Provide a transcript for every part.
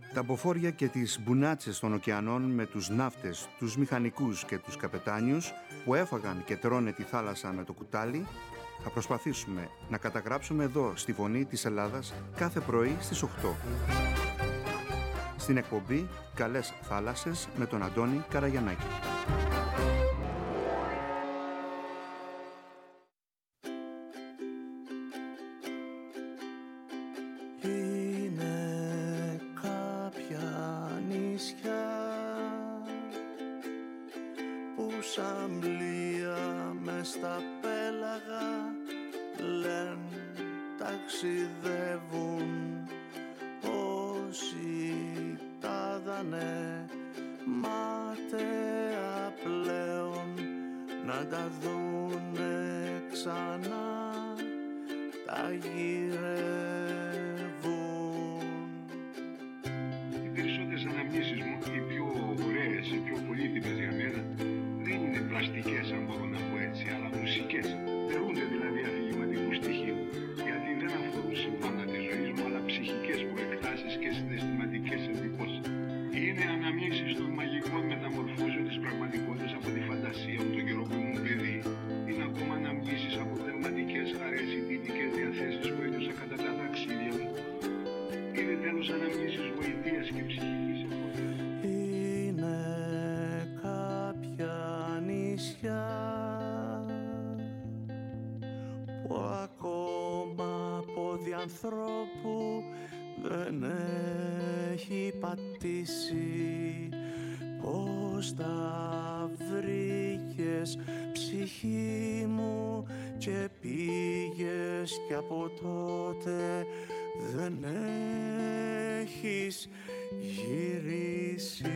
Τα μποφόρια και τις μπουνάτσες των ωκεανών με τους ναύτες, τους μηχανικούς και τους καπετάνιους που έφαγαν και τρώνε τη θάλασσα με το κουτάλι, θα προσπαθήσουμε να καταγράψουμε εδώ στη Φωνή της Ελλάδας κάθε πρωί στις 8. Στην εκπομπή «Καλές θάλασσες» με τον Αντώνη Καραγιαννάκη. Ανθρώπου δεν έχει πατήσει. Πώς τα βρήκες ψυχή μου και πήγες κι από τότε δεν έχεις γυρίσει.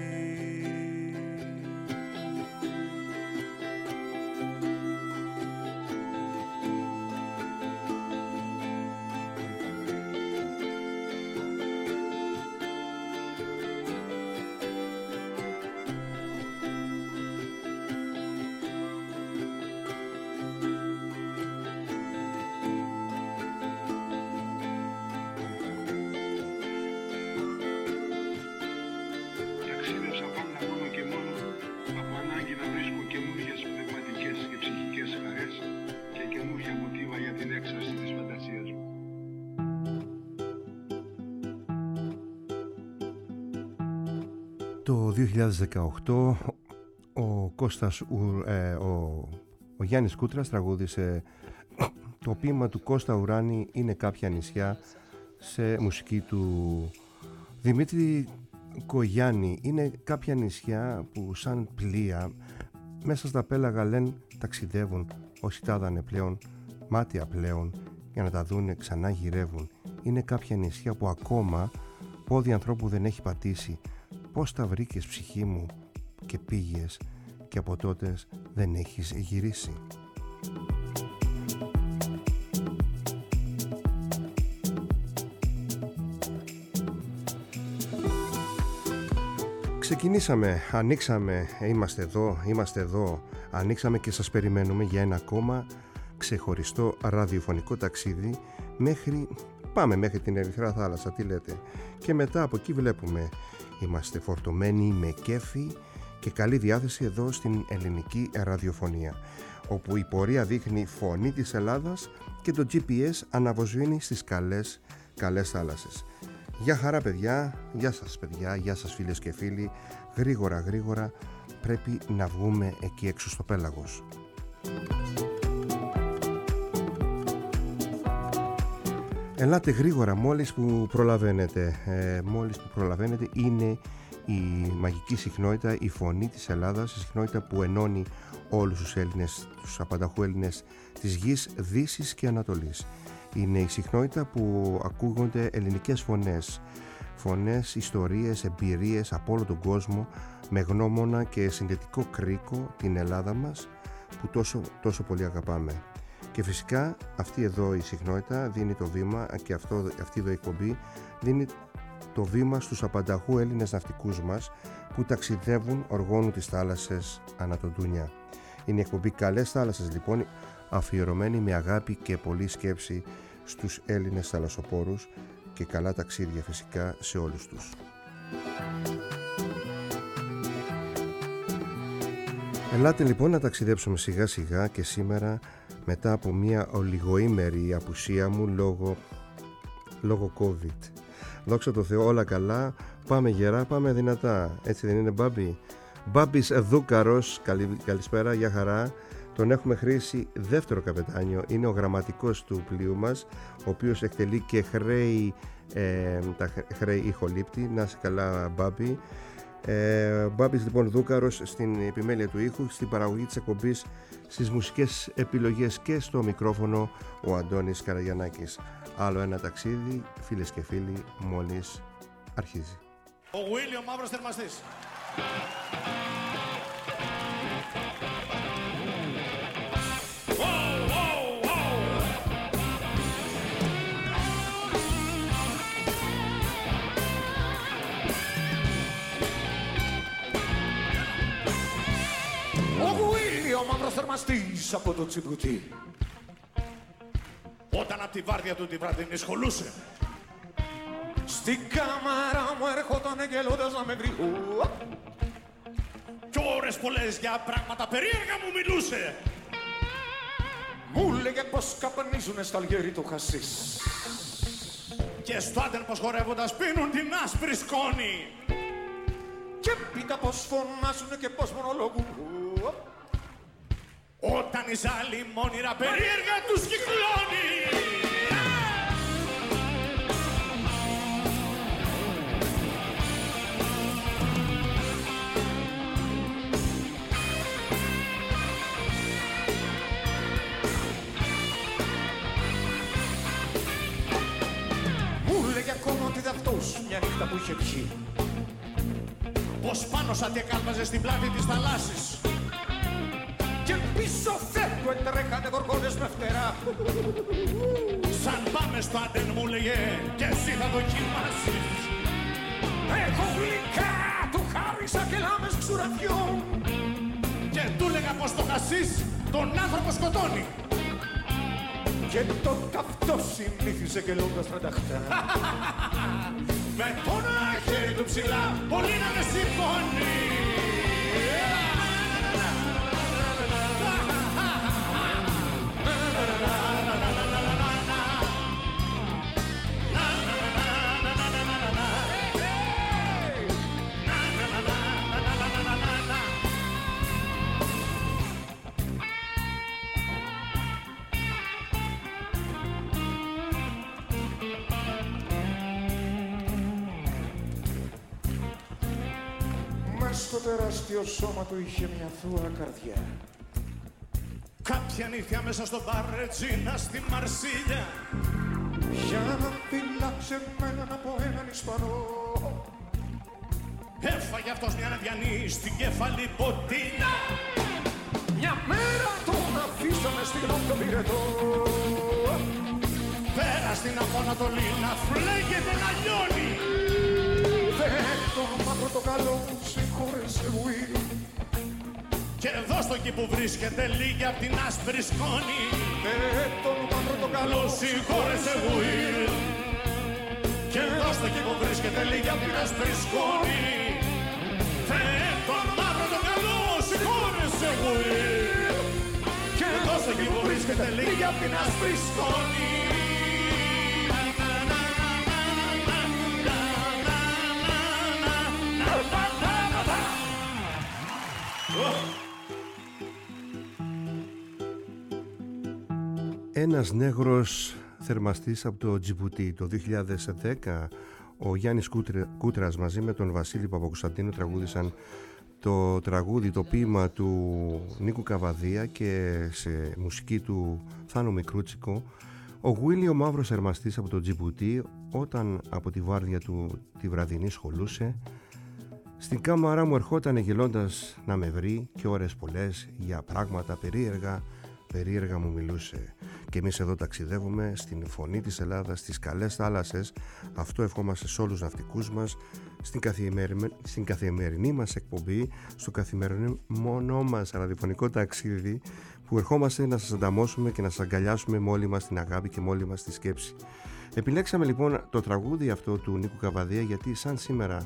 Το 2018 ο Γιάννης Κούτρας τραγούδισε το ποίημα του Κώστα Ουράνη «Είναι κάποια νησιά» σε μουσική του Δημήτρη Κογιάννη. Είναι κάποια νησιά που σαν πλοία μέσα στα πέλαγα λένε ταξιδεύουν, όσοι τα είδανε πλέον μάτια πλέον για να τα δούνε ξανά γυρεύουν. Είναι κάποια νησιά που ακόμα πόδι ανθρώπου δεν έχει πατήσει. Πώς τα βρήκες ψυχή μου και πήγες και από τότε δεν έχεις γυρίσει. Ξεκινήσαμε, ανοίξαμε, είμαστε εδώ, ανοίξαμε και σας περιμένουμε για ένα ακόμα ξεχωριστό ραδιοφωνικό ταξίδι πάμε μέχρι την Ερυθρά Θάλασσα, τι λέτε, και μετά από εκεί βλέπουμε. Είμαστε φορτωμένοι με κέφι και καλή διάθεση εδώ στην ελληνική ραδιοφωνία, όπου η πορεία δείχνει Φωνή της Ελλάδας και το GPS αναβοσβήνει στις καλές θάλασσες. Γεια χαρά παιδιά, γεια σας παιδιά, γεια σας φίλες και φίλοι. Γρήγορα πρέπει να βγούμε εκεί έξω στο πέλαγος. Ελάτε γρήγορα μόλις που προλαβαίνετε. Είναι η μαγική συχνότητα, η Φωνή της Ελλάδας, η συχνότητα που ενώνει όλους τους Έλληνες, τους απανταχού Έλληνες της γης Δύσης και Ανατολής. Είναι η συχνότητα που ακούγονται ελληνικές φωνές, ιστορίες, εμπειρίες από όλο τον κόσμο, με γνώμονα και συνδετικό κρίκο την Ελλάδα μας που τόσο πολύ αγαπάμε. Και φυσικά αυτή εδώ η συχνότητα δίνει το βήμα, και αυτή εδώ η εκπομπή δίνει το βήμα στους απανταχού Έλληνες ναυτικούς μας που ταξιδεύουν οργώνου τις θάλασσες ανά τον Ντούνια. Είναι η εκπομπή Καλές Θάλασσες λοιπόν, αφιερωμένη με αγάπη και πολλή σκέψη στους Έλληνες θαλασσοπόρους, και καλά ταξίδια φυσικά σε όλους τους. Ελάτε λοιπόν να ταξιδέψουμε σιγά σιγά και σήμερα, μετά από μια ολιγοήμερη απουσία μου λόγω COVID. Δόξα τω Θεώ, όλα καλά, πάμε γερά, πάμε δυνατά. Έτσι δεν είναι, Μπάμπη? Μπάμπης Δούκαρος, καλησπέρα, για χαρά. Τον έχουμε χρήσει δεύτερο καπετάνιο, είναι ο γραμματικός του πλοίου μας, ο οποίος εκτελεί και τα χρέη ηχολήπτη. Να είσαι καλά, Μπάμπη. Μπάμπης λοιπόν Δούκαρος στην επιμέλεια του ήχου, στην παραγωγή της εκπομπής, στις μουσικές επιλογές και στο μικρόφωνο ο Αντώνης Καραγιαννάκης. Άλλο ένα ταξίδι, φίλες και φίλοι, μόλις αρχίζει. Ο Γουίλι, ο μαύρος θερμαστής. Ο μαύρος θερμαστής από το Τζιμπουτί. Όταν απ' τη βάρδια του τη βραδινή σχολούσε, στην κάμαρα μου έρχονταν εγγελώντας να με βρει. κι ώρες πολλές για πράγματα περίεργα μου μιλούσε. Μου λέγε πως καπνίζουνε στα αλγέρι το χασίς. Και στο άντεν πως χορεύοντας πίνουν την άσπρη σκόνη. Και πίτα πως φωνάζουνε και πως μονολογούν. Όταν η ζάλη μόνιρα περίεργα τους κυκλώνει. Μου λέγε ακόμα ότι δαυτός μια νύχτα που είχε πιει. Πως πάνω σαν κάλπαζε στην πλάτη της θαλάσσης. Και πίσω φέτο έτρεχανε γοργόνες με φτερά. Σαν πάμε στο άντεν μου λέγε και εσύ θα δοκιμάσεις. Έχω γλυκά, του χάρισα και λάμες ξουραδιών. Και του λέγα πως το χασίς τον άνθρωπο σκοτώνει. Και τότε αυτό συνήθιζε και λόγοντας τρανταχτά. Με το ένα χέρι του ψηλά πολύ να με συμφωνεί. Στο τεράστιο σώμα του είχε μια θούα καρδιά. Κάποια νύχια μέσα στο μπαρ Ρετζίνα στη Μαρσίλια, Για να φυλάξει εμένα από έναν Ισπανό. έφαγε αυτός μια αδιανή στην κεφαλή ποτήλια. Μια μέρα τον αφήσαμε στη γνώμη το πυρετό. Πέρα στην Απονατολή να φλέγεται να λιώνει. Τον μαύρο το καλό μου συγχώρεσε Will. Και εδώ στο εκεί που βρίσκεται λίγη απ' την άσπρη σκόνη. Τον μαύρο το καλό Καλό συγχώρεσε Will. Και εδώ στο εκεί που βρίσκεται λίγη απ' την άσπρη σκόνη. Τον μαύρο το καλό συγχώρεσε Will. Και εδώ στο εκεί που βρίσκεται λίγη απ' την άσπρη σκόνη. Ένας νέγρος θερμαστής από το Τζιμπουτί. Το 2010 ο Γιάννης Κούτρας μαζί με τον Βασίλη Παπακοσταντίνου τραγούδησαν το τραγούδι, το ποίημα του Νίκου Καβαδία και σε μουσική του Θάνο Μικρούτσικο. Ο Γουίλι, ο μαύρος θερμαστής από το Τζιμπουτί, όταν από τη βάρδια του τη βραδινή σχολούσε, στην κάμαρα μου ερχόταν γελώντας να με βρει και ώρες πολλές για πράγματα περίεργα μου μιλούσε. Και εμείς εδώ ταξιδεύουμε στην φωνή της Ελλάδας, στις καλές θάλασσες. Αυτό ευχόμαστε σε όλους τους ναυτικούς μας, στην καθημερινή μας εκπομπή, στο καθημερινό μας ραδιοφωνικό ταξίδι, που ερχόμαστε να σας ανταμώσουμε και να σας αγκαλιάσουμε με όλη μας την αγάπη και με όλη μας τη σκέψη. Επιλέξαμε λοιπόν το τραγούδι αυτό του Νίκου Καβαδία γιατί σαν σήμερα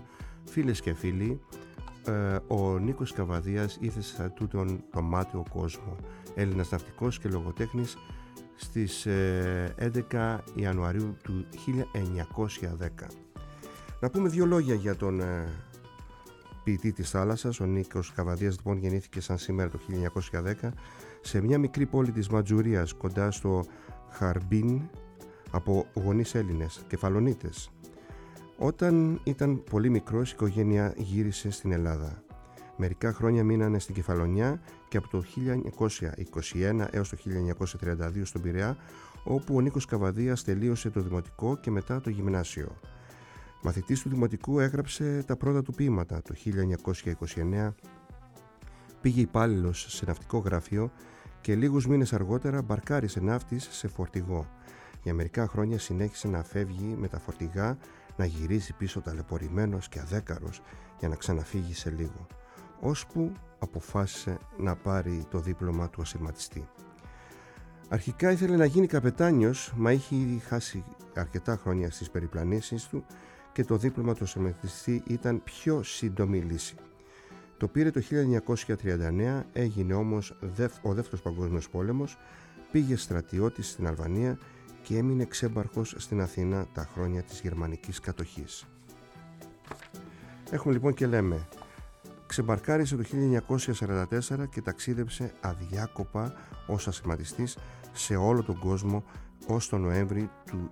Φίλες και φίλοι, ο Νίκος Καβαδίας ήρθε σε τούτον το μάταιο κόσμο. Έλληνας ναυτικός και λογοτέχνης στις 11 Ιανουαρίου του 1910. Να πούμε δύο λόγια για τον ποιητή της θάλασσας. Ο Νίκος Καβαδίας λοιπόν γεννήθηκε σαν σήμερα το 1910 σε μια μικρή πόλη της Ματζουρίας κοντά στο Χαρμπίν από γονείς Έλληνες, κεφαλονίτες. Όταν ήταν πολύ μικρός, η οικογένεια γύρισε στην Ελλάδα. Μερικά χρόνια μείνανε στην Κεφαλονιά και από το 1921 έως το 1932 στον Πειραιά, όπου ο Νίκος Καβαδίας τελείωσε το δημοτικό και μετά το γυμνάσιο. Μαθητής του δημοτικού, έγραψε τα πρώτα του ποίηματα. Το 1929 πήγε υπάλληλος σε ναυτικό γραφείο και λίγους μήνες αργότερα μπαρκάρισε ναύτης σε φορτηγό. Για μερικά χρόνια συνέχισε να φεύγει με τα φορτηγά, να γυρίζει πίσω ταλαιπωρημένος και αδέκαρος για να ξαναφύγει σε λίγο, ώσπου αποφάσισε να πάρει το δίπλωμα του ασυρματιστή. Αρχικά ήθελε να γίνει καπετάνιος, μα είχε ήδη χάσει αρκετά χρόνια στις περιπλανήσεις του και το δίπλωμα του ασυρματιστή ήταν πιο σύντομη λύση. Το πήρε το 1939, έγινε όμως ο Δεύτερος Παγκόσμιος Πόλεμος, πήγε στρατιώτης στην Αλβανία και έμεινε ξέμπαρχος στην Αθήνα τα χρόνια της γερμανικής κατοχής. Έχουμε λοιπόν και λέμε, ξεμπαρκάρισε το 1944 και ταξίδεψε αδιάκοπα ως ασυρματιστής σε όλο τον κόσμο ως τον Νοέμβρη του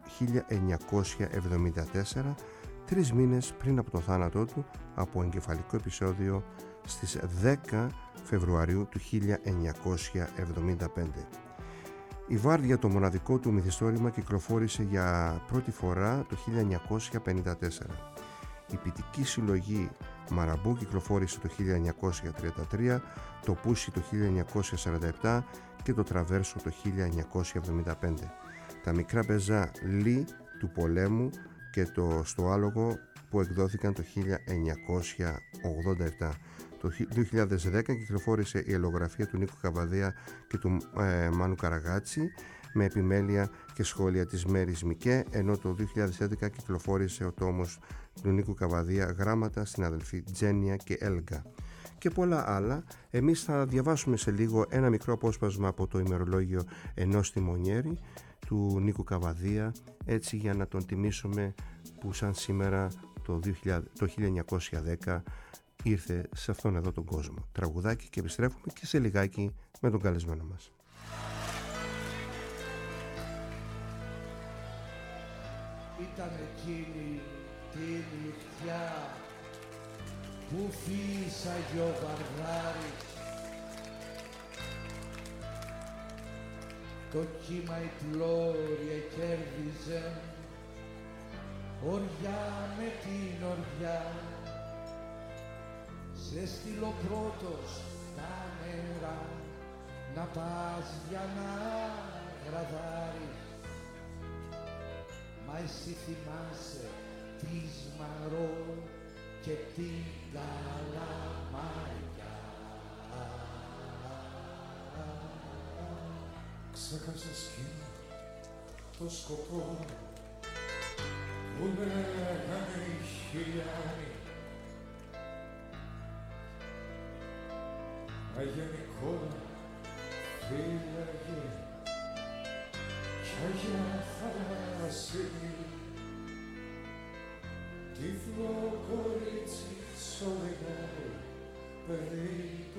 1974, 3 μήνες πριν από το θάνατό του από εγκεφαλικό επεισόδιο στις 10 Φεβρουαρίου του 1975. Η Βάρδια, το μοναδικό του μυθιστόρημα, κυκλοφόρησε για πρώτη φορά το 1954. Η ποιητική συλλογή Μαραμπού κυκλοφόρησε το 1933, το Πούσι το 1947 και το Τραβέρσο το 1975. Τα μικρά πεζά Λί του πολέμου και το Στο Άλογο που εκδόθηκαν το 1987. Το 2010 κυκλοφόρησε η ελλογραφία του Νίκου Καβαδία και του Μάνου Καραγάτσι με επιμέλεια και σχόλια της Μέρης Μικέ, ενώ το 2011 κυκλοφόρησε ο τόμος του Νίκου Καβαδία γράμματα στην αδελφή Τζένια και Έλγα και πολλά άλλα. Εμείς θα διαβάσουμε σε λίγο ένα μικρό απόσπασμα από το ημερολόγιο ενός τιμονιέρη του Νίκου Καβαδία, έτσι για να τον τιμήσουμε που σαν σήμερα το 1910 ήρθε σε αυτόν εδώ τον κόσμο. Τραγουδάκι και επιστρέφουμε και σε λιγάκι με τον καλεσμένο μας. Ήταν εκείνη τη νυχτιά που φύσαγε ο Βαρδάρης, το κύμα η πλώρια κέρδιζε οριά με την οριά. Σε στείλω πρώτος τα νερά να πας για να γραδάρεις, μα εσύ θυμάσαι τη Σμαρό και την Καλαμαριά. Ξέχασες εκείνο το σκοπό που λέγανε οι χιλιάνοι, αγενικόλα φύλαγε κι αγιά θαλάσσινη, τύφλο κορίτσι σολεγάρι, παιδί του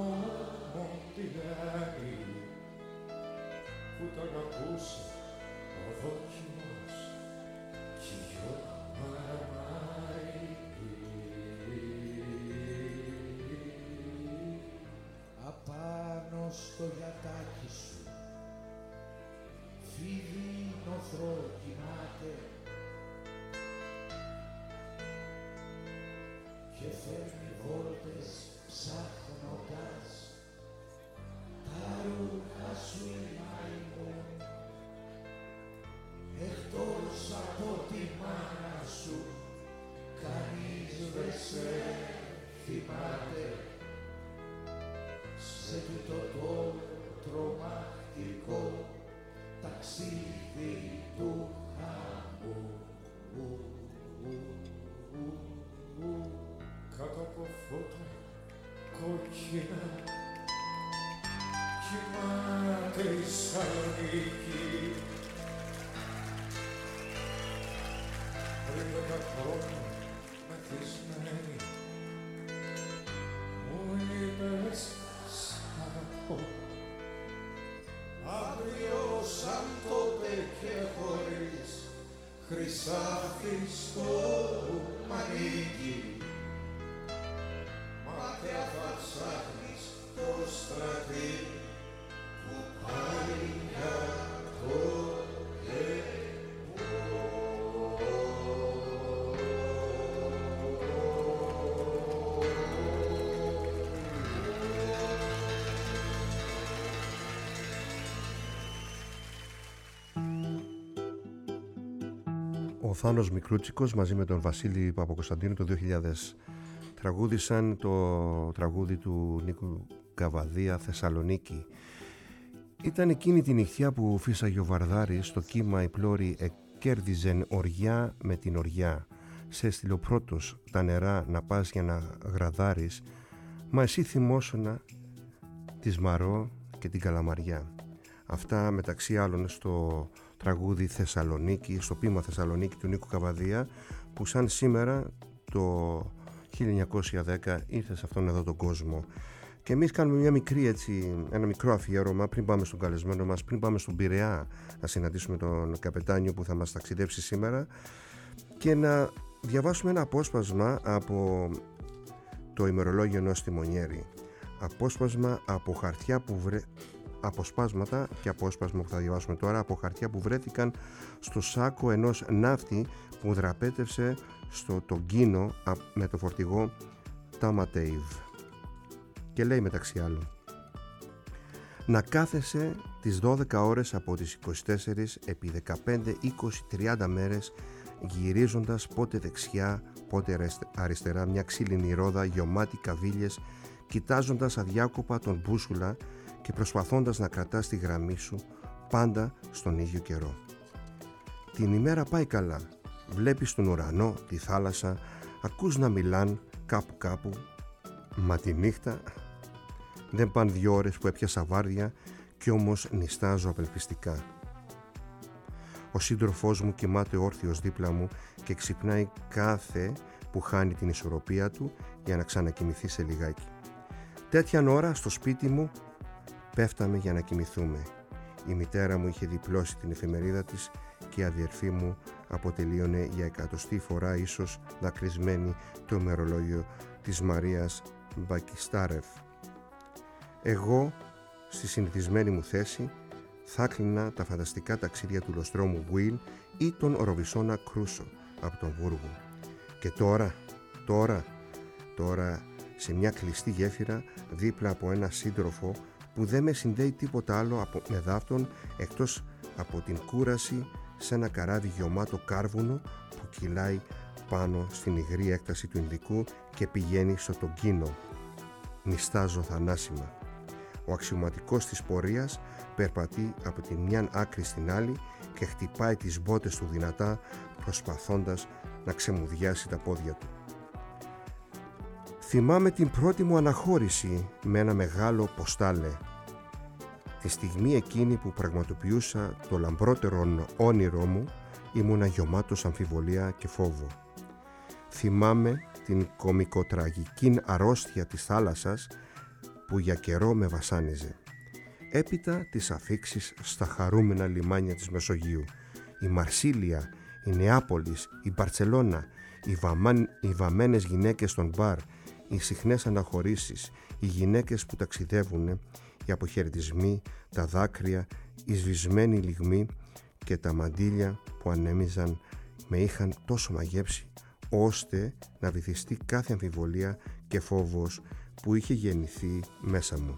Μοντιλάνη, που τ' αγαπούσε ο δόκιμος κι η γιο Παραμάρη. Απάνω στο γιατάκι σου φίδι νοθρό κοιμάται και φέρνει βόλτες ψάχνοντας τα ρούχα σου η μαϊμού, εκτός από τη μάνα σου κανείς δεν σε θυμάται σε τούτο το τρομακτικό ταξίδι του χαμού. χρόνο μεθυσμένη μου είπες σ' αγαπώ. Αύριο σαν τότε και χωρίς χρυσάφι στο μανίκι μάτια θα ψάχνεις το στρατή που πάει για το Ο Θάνος Μικρούτσικος μαζί με τον Βασίλη Παπακοσταντίνου το 2000 τραγούδησαν το τραγούδι του Νίκου Καβαδία «Θεσσαλονίκη». Ήταν εκείνη τη νυχτιά που φύσαγε ο Βαρδάρης στο κύμα η πλώρη εκέρδιζεν οριά με την οριά. Σε έστειλε ο πρώτος τα νερά να πας για να γραδάρεις, μα εσύ θυμόσουνα τη Σμαρό και την Καλαμαριά. Αυτά μεταξύ άλλων στο τραγούδι Θεσσαλονίκη, στο ποίημα Θεσσαλονίκη του Νίκου Καβαδία, που σαν σήμερα το 1910 ήρθε σε αυτόν εδώ τον κόσμο. Και εμείς κάνουμε ένα μικρό αφιέρωμα πριν πάμε στον καλεσμένο μας, πριν πάμε στον Πειραιά να συναντήσουμε τον καπετάνιο που θα μας ταξιδέψει σήμερα, και να διαβάσουμε ένα απόσπασμα από το ημερολόγιο ενός τιμονιέρη. Απόσπασμα από χαρτιά που αποσπάσματα και απόσπασμα που θα διαβάσουμε τώρα από χαρτιά που βρέθηκαν στο σάκο ενός ναύτη που δραπέτευσε στο Τογκίνο με το φορτηγό Τάματέιβ. Και λέει μεταξύ άλλων: να κάθεσαι τις 12 ώρες από τις 24 επί 15, 20, 30 μέρες γυρίζοντας πότε δεξιά πότε αριστερά μια ξύλινη ρόδα γεωμάτη καβίλες, κοιτάζοντας αδιάκοπα τον μπούσουλα και προσπαθώντας να κρατάς τη γραμμή σου πάντα στον ίδιο καιρό. Την ημέρα πάει καλά, βλέπεις τον ουρανό, τη θάλασσα, ακούς να μιλάν κάπου, μα τη νύχτα δεν πάνε 2 ώρες που έπιασα βάρδια κι όμως νηστάζω απελπιστικά. Ο σύντροφός μου κοιμάται όρθιος δίπλα μου και ξυπνάει κάθε που χάνει την ισορροπία του για να ξανακοιμηθεί σε λιγάκι. Τέτοιαν ώρα στο σπίτι μου πέφταμε για να κοιμηθούμε. Η μητέρα μου είχε διπλώσει την εφημερίδα της και η αδερφή μου αποτελείωνε για 100η φορά ίσως δακρυσμένη το ημερολόγιο της Μαρίας Μπακιστάρεφ. Εγώ, στη συνηθισμένη μου θέση, θα κλείνα τα φανταστικά ταξίδια του Λοστρόμου Βουίλ ή τον Ροβισόνα Κρούσο από τον Βούργο. Και τώρα σε μια κλειστή γέφυρα δίπλα από ένα σύντροφο που δεν με συνδέει τίποτα άλλο με δάφτον εκτός από την κούραση σε ένα καράβι γεωμάτο κάρβουνο που κυλάει πάνω στην υγρή έκταση του Ινδικού και πηγαίνει στο Τογκίνο. Νηστάζω θανάσιμα. Ο αξιωματικός της πορείας περπατεί από τη μια άκρη στην άλλη και χτυπάει τις μπότες του δυνατά προσπαθώντας να ξεμουδιάσει τα πόδια του. Θυμάμαι την πρώτη μου αναχώρηση με ένα μεγάλο ποστάλε. Τη στιγμή εκείνη που πραγματοποιούσα το λαμπρότερο όνειρό μου ήμουνα γεμάτος αμφιβολία και φόβο. Θυμάμαι την κομικοτραγική αρρώστια της θάλασσας που για καιρό με βασάνιζε. Έπειτα τις αφίξεις στα χαρούμενα λιμάνια της Μεσογείου. Η Μαρσίλια, η Νεάπολης, η Μπαρτσελώνα, οι βαμμένες γυναίκες των μπαρ, οι συχνές αναχωρήσεις, οι γυναίκες που ταξιδεύουν, οι αποχαιρετισμοί, τα δάκρυα, οι σβησμένοι λυγμοί και τα μαντήλια που ανέμιζαν με είχαν τόσο μαγέψει ώστε να βυθιστεί κάθε αμφιβολία και φόβος που είχε γεννηθεί μέσα μου.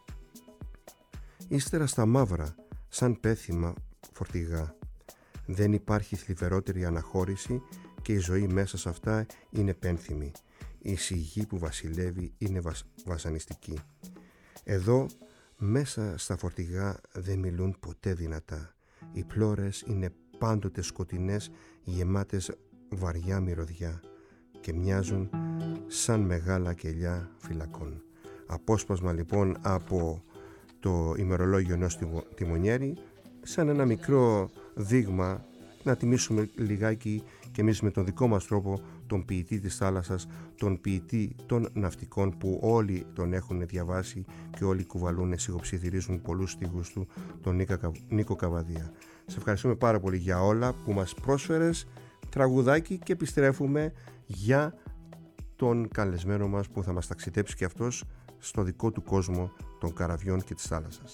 Ύστερα στα μαύρα, σαν πέθημα φορτηγά. Δεν υπάρχει θλιβερότερη αναχώρηση και η ζωή μέσα σε αυτά είναι πένθυμη. Η σιγή που βασιλεύει είναι βασανιστική. Εδώ μέσα στα φορτηγά δεν μιλούν ποτέ δυνατά. Οι πλώρες είναι πάντοτε σκοτεινές, γεμάτες βαριά μυρωδιά και μοιάζουν σαν μεγάλα κελιά φυλακών. Απόσπασμα λοιπόν από το ημερολόγιο ενός τιμονιέρη, σαν ένα μικρό δείγμα να τιμήσουμε λιγάκι και εμείς με τον δικό μας τρόπο, τον ποιητή της θάλασσας, τον ποιητή των ναυτικών, που όλοι τον έχουν διαβάσει και όλοι κουβαλούν, σιγοψιθυρίζουν πολλούς στίχους του, τον Νίκο Καβαδία. Σε ευχαριστούμε πάρα πολύ για όλα που μας πρόσφερες, τραγουδάκι, και επιστρέφουμε για τον καλεσμένο μας που θα μας ταξιδέψει και αυτός στο δικό του κόσμο των καραβιών και της θάλασσας.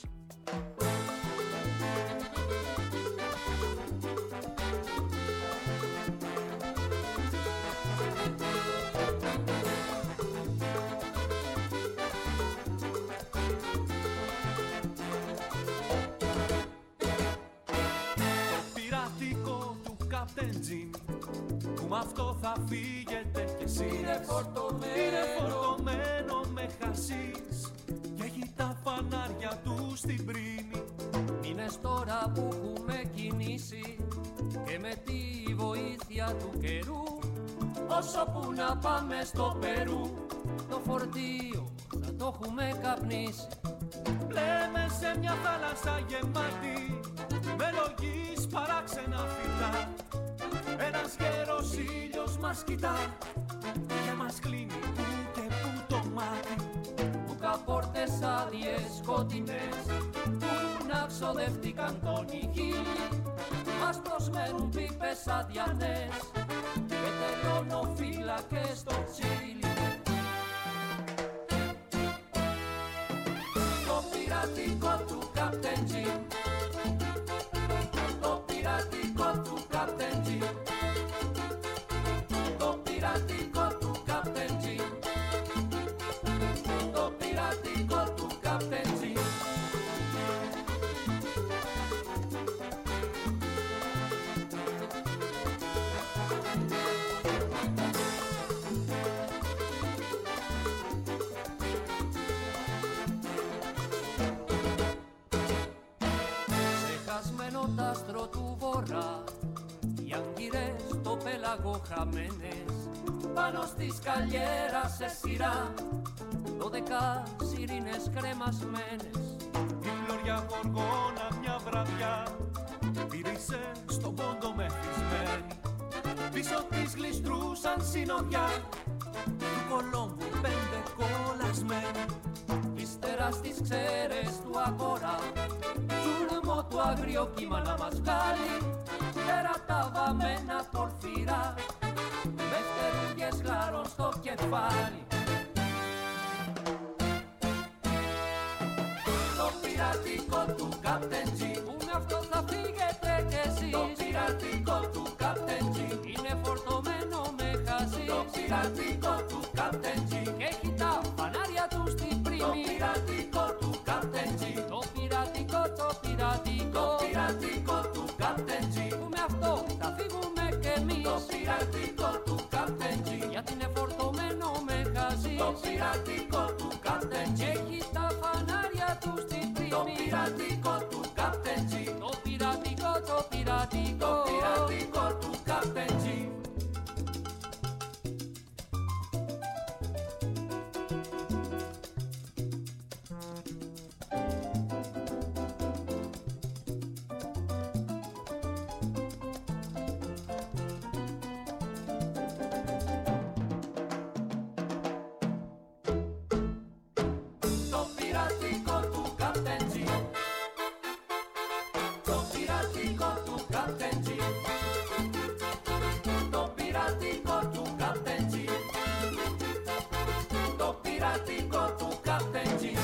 Που μ' αυτό θα φύγετε κι εσύ. Είναι φορτωμένο με χασίς και έχει τα φανάρια του στην πρίμη. Είναι τώρα που έχουμε κινήσει και με τη βοήθεια του καιρού, όσο που να πάμε στο Περού, το φορτίο θα το έχουμε καπνίσει. Πλέμε σε μια θάλασσα γεμάτη με λογής παράξενα φυτά. Ένας γέρος ήλιος μας κοιτά και μας κλείνει που και που το μάτι. Μπουκαπόρτες άδειες σκοτεινές που να ξοδευτήκαν τον ηχήλι, μας προσμένουν πίπες αδιανές και τελειωνοφύλακες στο τσίλι. Το πειρατικό του Captain Jim, το πειρατικό του Captain Jim, το πειρατικό του Captain Jim, το πειρατικό του Captain Jim. Ξεχασμένο τ' άστρο του βορρά, οι άγκυρες στο πέλαγο χαμένες, πάνω στη σκαλιέρα σε σειρά, 12 σιρήνες κρεμασμένες. Η φλωριά γοργόνα μια βραδιά πήρισε στον πόντο μεθυσμένη. Πίσω της γλιστρούσαν συνοδιά του Κολόμπου 5 κολλασμένοι. Ύστερα στις ξέρες του αγορά, τουρμό του αγρίο κύμα να μας βγάλει, πέρα τα βαμμένα πορφυρά, με φτερούγες γλάρων στο κεφάλι. Το πειρατικό του Captain Jim, που με αυτό θα φύγετε κι εσείς. Το πειρατικό του Captain Jim, είναι φορτωμένο με χασίς. το πειρατικό του Captain Jim, και έχει τα φανάρια του στην το πρίμη. πειρατικό του Captain Jim, Το πειρατικό, το πειρατικό, το πειρατικό του Captain Jim, που με αυτό θα φύγουμε κι εμείς. το πειρατικό του Captain Jim, Γιατί είναι φορτωμένο με χασίς. το πειρατικό του Captain και Jim, έχει τα φανάρια του στην πρίμη. το πειρατικό του Captain Jim, Το πειρατικό, το πειρατικό, το πειρατικό του Captain Jim. Το πειρατικό του Captain Jim, το πειρατικό του Captain Jim, το πειρατικό του Captain Jim, το πειρατικό του Captain Jim.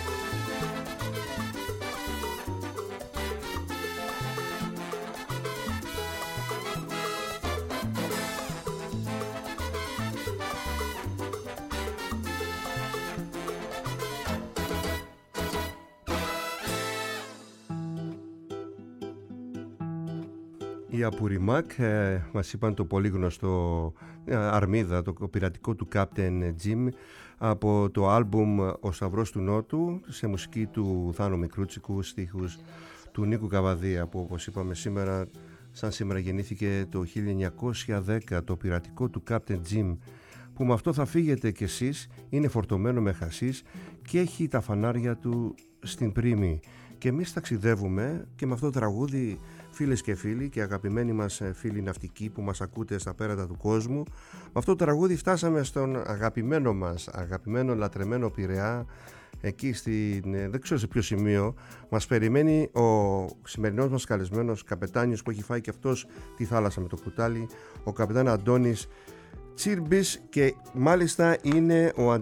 Οι Απουριμάκ μας είπαν το πολύ γνωστό αρμίδα, το πειρατικό του Captain Jim, από το άλμπουμ «Ο Σταυρός του Νότου», σε μουσική του Θάνο Μικρούτσικου, στίχους του Νίκου Καβαδία, που όπως είπαμε σήμερα, σαν σήμερα γεννήθηκε το 1910, το πειρατικό του Captain Jim, που με αυτό θα φύγετε κι εσείς, είναι φορτωμένο με χασίς και έχει τα φανάρια του στην πρίμη. Και εμείς ταξιδεύουμε και με αυτό το τραγούδι φίλες και φίλοι και αγαπημένοι μας φίλοι ναυτικοί που μας ακούτε στα πέρατα του κόσμου. Με αυτό το τραγούδι φτάσαμε στον αγαπημένο μας, αγαπημένο λατρεμένο Πειραιά, εκεί δεν ξέρω σε ποιο σημείο. Μας περιμένει ο σημερινός μας καλεσμένος καπετάνιος που έχει φάει και αυτός τη θάλασσα με το κουτάλι, ο καπετάν Αντώνης Τσίρμπης, και μάλιστα είναι ο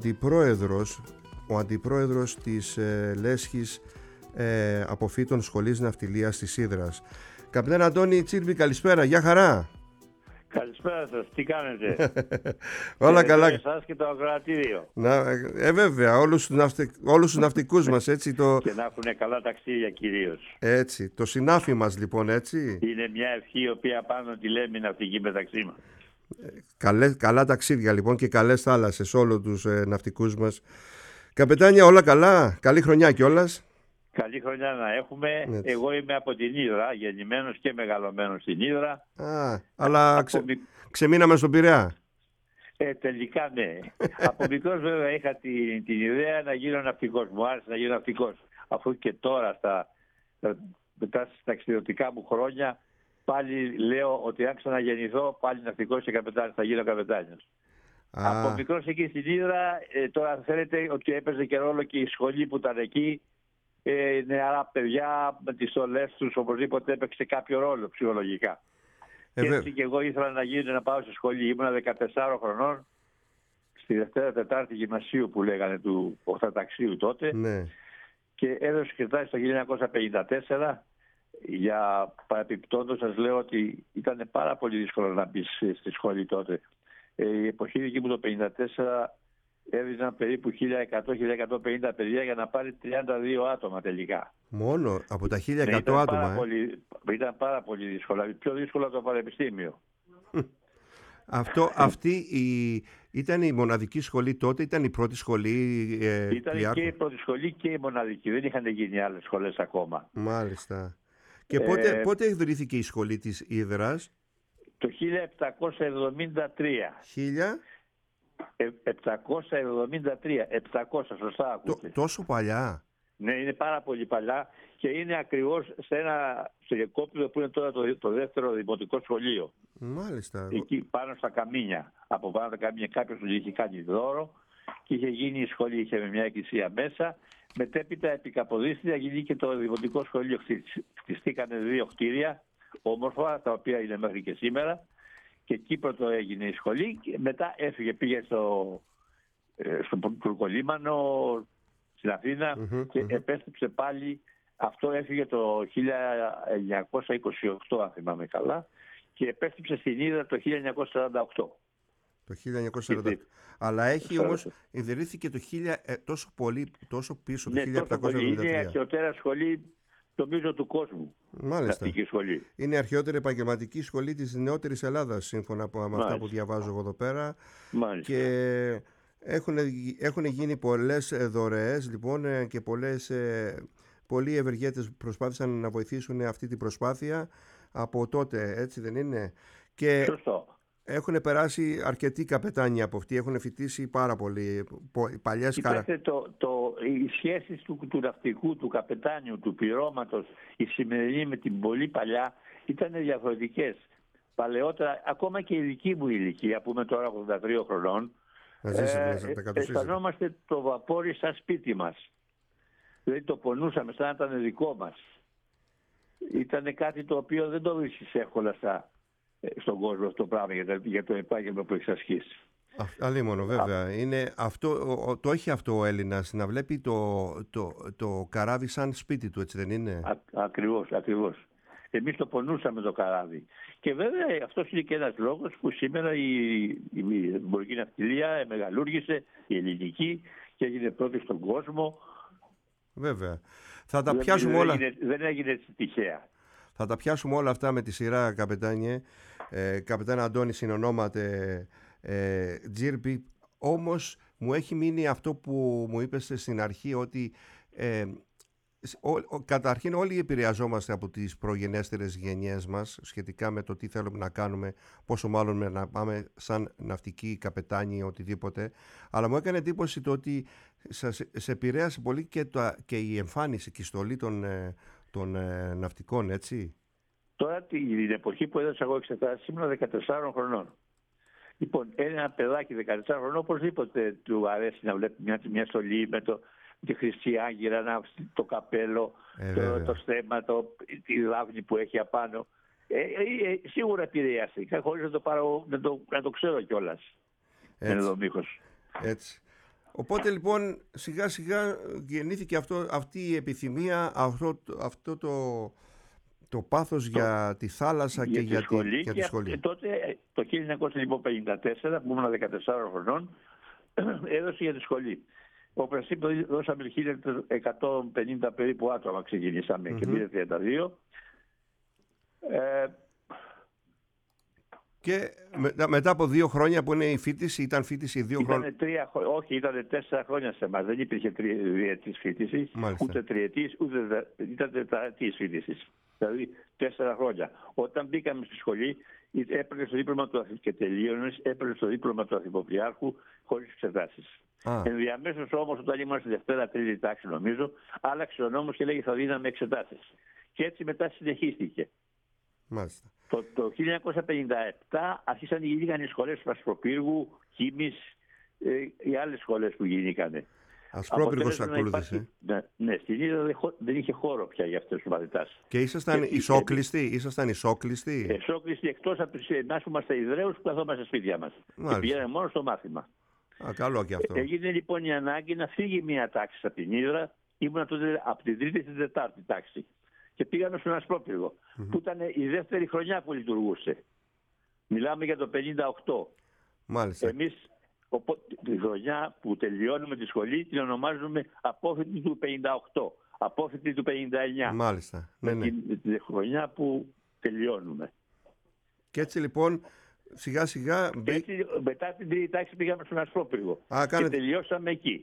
αντιπρόεδρος της Λέσχης Αποφύτων Σχολής Ναυτιλίας της Ύδρας. Καπετάν Αντώνη Τσίρμπη, καλησπέρα, γεια χαρά. Καλησπέρα σας, τι κάνετε? Όλα καλά. Εσάς και το ακροατήριο. Βέβαια, όλους τους ναυτικούς μας, έτσι. Και να έχουν καλά ταξίδια κυρίως. Έτσι, το συνάφι μας λοιπόν, έτσι. Είναι μια ευχή η οποία πάνω τη λέμε οι ναυτικοί μεταξύ μας. Καλά ταξίδια λοιπόν και καλές θάλασσες όλους τους ναυτικούς μας. Καπετάνια, όλα καλά, καλή χρονιά κιόλας. Καλή χρονιά να έχουμε. Έτσι. Εγώ είμαι από την Ύδρα, γεννημένος και μεγαλωμένος στην Ύδρα. Αλλά ξεμείναμε στον Πειραιά. Τελικά ναι. Από μικρός βέβαια είχα την ιδέα να γίνω ναυτικός. Μου άρεσε να γίνω ναυτικός. Αφού και τώρα μετά στα ταξιδιωτικά μου χρόνια πάλι λέω ότι αν ξαναγεννηθώ πάλι ναυτικός και καπετάνιος, θα γίνω καπετάνιος. Από μικρός εκεί στην Ύδρα, τώρα θέλετε ότι έπαιζε και ρόλο και η σχολή που ήταν εκεί. Νεαρά παιδιά με τις στολές τους, οπωσδήποτε έπαιξε κάποιο ρόλο ψυχολογικά. Και έτσι και εγώ ήθελα να πάω στη σχολή. Ήμουνα 14 χρονών, στη Δευτέρα Τετάρτη Γυμνασίου που λέγανε του οχταταξίου τότε. Ναι. Και έδωσε εξετάσεις το 1954. Για παρεπιπτόντως σας λέω ότι ήταν πάρα πολύ δύσκολο να μπει στη σχολή τότε. Η εποχή δική μου το 1954 έδιναν περίπου 1.100-1.150 παιδιά για να πάρει 32 άτομα τελικά. Μόνο από τα 1.100 άτομα. Ήταν πάρα πολύ δύσκολο. Πιο δύσκολο από το πανεπιστήμιο. Αυτή ήταν η μοναδική σχολή τότε, ήταν η πρώτη σχολή. Ήταν και η πρώτη σχολή και η μοναδική. Δεν είχαν γίνει άλλες σχολές ακόμα. Μάλιστα. Και πότε ιδρύθηκε η σχολή της Ύδρας? Το 1773. 773, 700, σωστά ακούτε. Τόσο παλιά? Ναι, είναι πάρα πολύ παλιά και είναι ακριβώς στο Γεκόπηδο που είναι τώρα το δεύτερο δημοτικό σχολείο. Μάλιστα. Εκεί πάνω στα καμίνια. Από πάνω τα καμίνια κάποιος του είχε κάνει δώρο και είχε γίνει η σχολή, είχε μια εκκλησία μέσα. Μετέπειτα επί Καποδίστρια γίνει και το δημοτικό σχολείο. Χτιστήκανε 2 κτίρια όμορφα, τα οποία είναι μέχρι και σήμερα. Και εκεί πρώτο έγινε η σχολή και μετά έφυγε, πήγε στο Τουρκολίμανο, στην Αθήνα και επέστρεψε πάλι. Αυτό έφυγε το 1928 αν θυμάμαι καλά και επέστρεψε στην Ύδρα το 1948. Το 1948. Αλλά έχει όμως ιδρύθηκε τόσο πίσω, το 1773. Είναι η αρχαιότερα σχολή νομίζω του κόσμου. Μάλιστα. Είναι η αρχαιότερη επαγγελματική σχολή της νεότερης Ελλάδας, σύμφωνα με αυτά που διαβάζω εγώ εδώ πέρα. Μάλιστα. Και έχουν γίνει πολλές δωρεές λοιπόν και πολλοί ευεργέτες προσπάθησαν να βοηθήσουν αυτή την προσπάθεια από τότε, έτσι δεν είναι? Και σωστό. Έχουν περάσει αρκετοί καπετάνοι από αυτοί, έχουν φοιτήσει πάρα πολύ παλιές οι σχέσεις του ναυτικού, του καπετάνιου, του πληρώματος, η σημερινή με την πολύ παλιά ήταν διαφορετικές. Παλαιότερα, ακόμα και η δική μου ηλικία, που είμαι τώρα 83 χρονών, αισθανόμαστε το βαπόρι σαν σπίτι μας. Δηλαδή το πονούσαμε σαν να ήταν δικό μας. Ήταν κάτι το οποίο δεν το βρίσκεις εύκολα στον κόσμο αυτό το πράγμα για το επάγγελμα που έχεις ασκήσει. Αλίμονο βέβαια. Είναι το έχει αυτό ο Έλληνας, να βλέπει το καράβι σαν σπίτι του, έτσι δεν είναι? Ακριβώς. Εμείς το πονούσαμε το καράβι. Και βέβαια αυτός είναι και ένας λόγος που σήμερα η εμπορική ναυτιλία μεγαλούργησε, η ελληνική, και έγινε πρώτη στον κόσμο. Βέβαια. Θα τα πιάσουμε όλα. Δεν έγινε έτσι τυχαία. Θα τα πιάσουμε όλα αυτά με τη σειρά, καπετάνιε. Καπετάν Αντώνη συνονόμαται Τσίρμπη. Όμως μου έχει μείνει αυτό που μου είπες στην αρχή, ότι καταρχήν όλοι επηρεαζόμαστε από τις προγενέστερες γενιές μας σχετικά με το τι θέλουμε να κάνουμε, πόσο μάλλον να πάμε σαν ναυτικοί, καπετάνοι, οτιδήποτε. Αλλά μου έκανε εντύπωση το ότι σε επηρέασε πολύ και η εμφάνιση και η στολή των ναυτικών, έτσι. Τώρα την εποχή που έδωσα εγώ εξετάσεις ήμουν 14 χρονών. Λοιπόν, ένα παιδάκι 14 χρονών οπωσδήποτε του αρέσει να βλέπει μια στολή με τη χρυσή άγκυρα, το καπέλο, το στέμμα, τη δάφνη που έχει απάνω. Σίγουρα επηρεάστηκα, χωρίς να το ξέρω κιόλας. Έτσι. Οπότε λοιπόν σιγά σιγά γεννήθηκε αυτή η επιθυμία, αυτό το πάθος για τη θάλασσα και για τη σχολή. Τότε το 1954 που ήμουν 14 χρονών έδωσε για τη σχολή. Ο Πρασίπ δώσαμε 150 περίπου άτομα ξεκινήσαμε και πήρε 32. Και μετά από 2 χρόνια που είναι η φοιτηση, ήταν φοιτηση 2 χρόνια. Όχι, ήταν 4 χρόνια σε εμάς. Δεν υπήρχε τριετής φοιτηση, ούτε τριετής, ούτε ήταν τετραετής φοιτηση. Δηλαδή 4 χρόνια. Όταν μπήκαμε στη σχολή, έπαιρνε το δίπλωμα του και τελείωνες, έπαιρνε το δίπλωμα του Αρχιποπτριάρχου χωρίς εξετάσεις. Ενδιαμέσως όμως, όταν ήμουν στη Δευτέρα-Τρίτη τάξη, νομίζω, άλλαξε ο νόμος και λέγει θα δίναμε εξετάσεις. Και έτσι μετά συνεχίστηκε. Μάλιστα. Το 1957 αρχίσαν να γίνηκαν οι σχολές του Ασπροπύργου, Χήμης, οι άλλες σχολές που γίνηκαν. Ασπρόπυργος ακολούθησε. Ναι, στην Ύδρα δεν είχε χώρο πια για αυτούς τους μαθητάς. Και ήσασταν ισόκλειστοι. Ισόκλειστοι εκτός από εμάς που είμαστε Ιδραίους που καθόμαστε σπίτια μας. Και πηγαίναμε μόνο στο μάθημα. Καλό και αυτό. Έγινε λοιπόν η ανάγκη να φύγει μια τάξη από την Ύδρα. Ήμουν τότε από την 3η στην 4η τάξη. Και πήγαμε στον Ασπρόπυργο, που ήταν η δεύτερη χρονιά που λειτουργούσε. Μιλάμε για το 58. Μάλιστα. Εμείς τη χρονιά που τελειώνουμε τη σχολή την ονομάζουμε απόφοιτη του 58. Απόφοιτη του 59. Μάλιστα. Τη χρονιά που τελειώνουμε. Και έτσι λοιπόν σιγά σιγά... Έτσι, μετά την τρίτη τάξη πήγαμε στον Ασπρόπυργο. Και τελειώσαμε εκεί.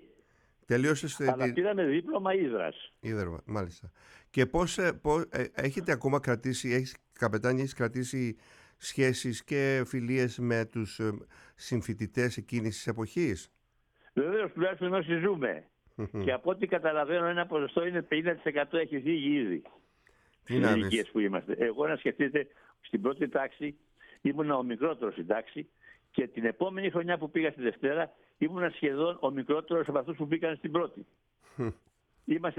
Αλλά πήραμε δίπλωμα Ύδρας. Ίδρυμα, μάλιστα. Και πώς έχετε ακόμα κρατήσει, καπετάνια, κρατήσει σχέσεις και φιλίες με τους συμφοιτητές εκείνης της εποχής? Βεβαίως, τουλάχιστον όσοι ζούμε. Και από ό,τι καταλαβαίνω ένα ποσοστό είναι 50% έχει φύγει ήδη. Στις ηλικίες που είμαστε. Εγώ να σκεφτείτε, στην πρώτη τάξη ήμουν ο μικρότερος στην τάξη και την επόμενη χρονιά που πήγα στη Δευτέρα ήμουν σχεδόν ο μικρότερος από αυτούς που πήγαν στην πρώτη. Είμαστε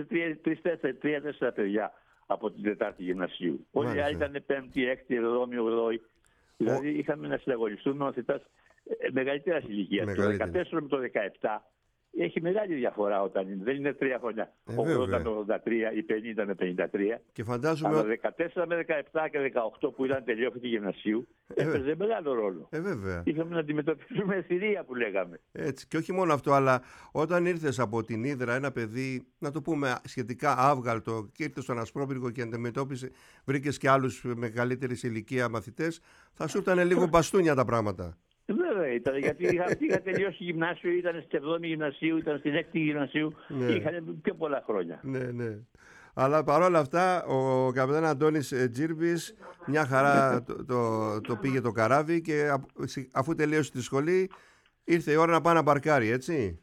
3-4 παιδιά από την Τετάρτη Γυμνασίου. Όλοι οι άλλοι ήταν 5η, 6η, 7η, 8η. Δηλαδή είχαμε να συλλαγωνιστούμε μαθητάς μεγαλύτερας ηλικίας. Το 14 με το 17 έχει μεγάλη διαφορά όταν δεν είναι 3 χρόνια. 80 με 83 ή 50 με 53. Και φαντάζομαι... Αλλά 14 με 17 και 18 που ήταν τελειόφοιτοι γυμνασίου έπαιζε μεγάλο ρόλο. Βέβαια. Είχαμε να αντιμετωπίσουμε ευθυρία που λέγαμε. Έτσι. Και όχι μόνο αυτό, αλλά όταν ήρθες από την Ύδρα ένα παιδί, να το πούμε σχετικά άβγαλτο, και ήρθες στον Ασπρόπυργο και αντιμετώπισε, βρήκες και άλλους μεγαλύτερης ηλικία μαθητές, θα σου ήταν λίγο μπαστούνια τα πράγματα. Βέβαια ήταν, γιατί είχα τελειώσει γυμνάσιο, ήταν στην 7η γυμνασίου, ήταν στην 6η γυμνασίου, είχαν πιο πολλά χρόνια. Ναι. Αλλά παρόλα αυτά ο καπετάν Αντώνης Τζίρμπης μια χαρά το πήγε το καράβι και αφού τελείωσε τη σχολή ήρθε η ώρα να πάει να μπαρκάρει, έτσι.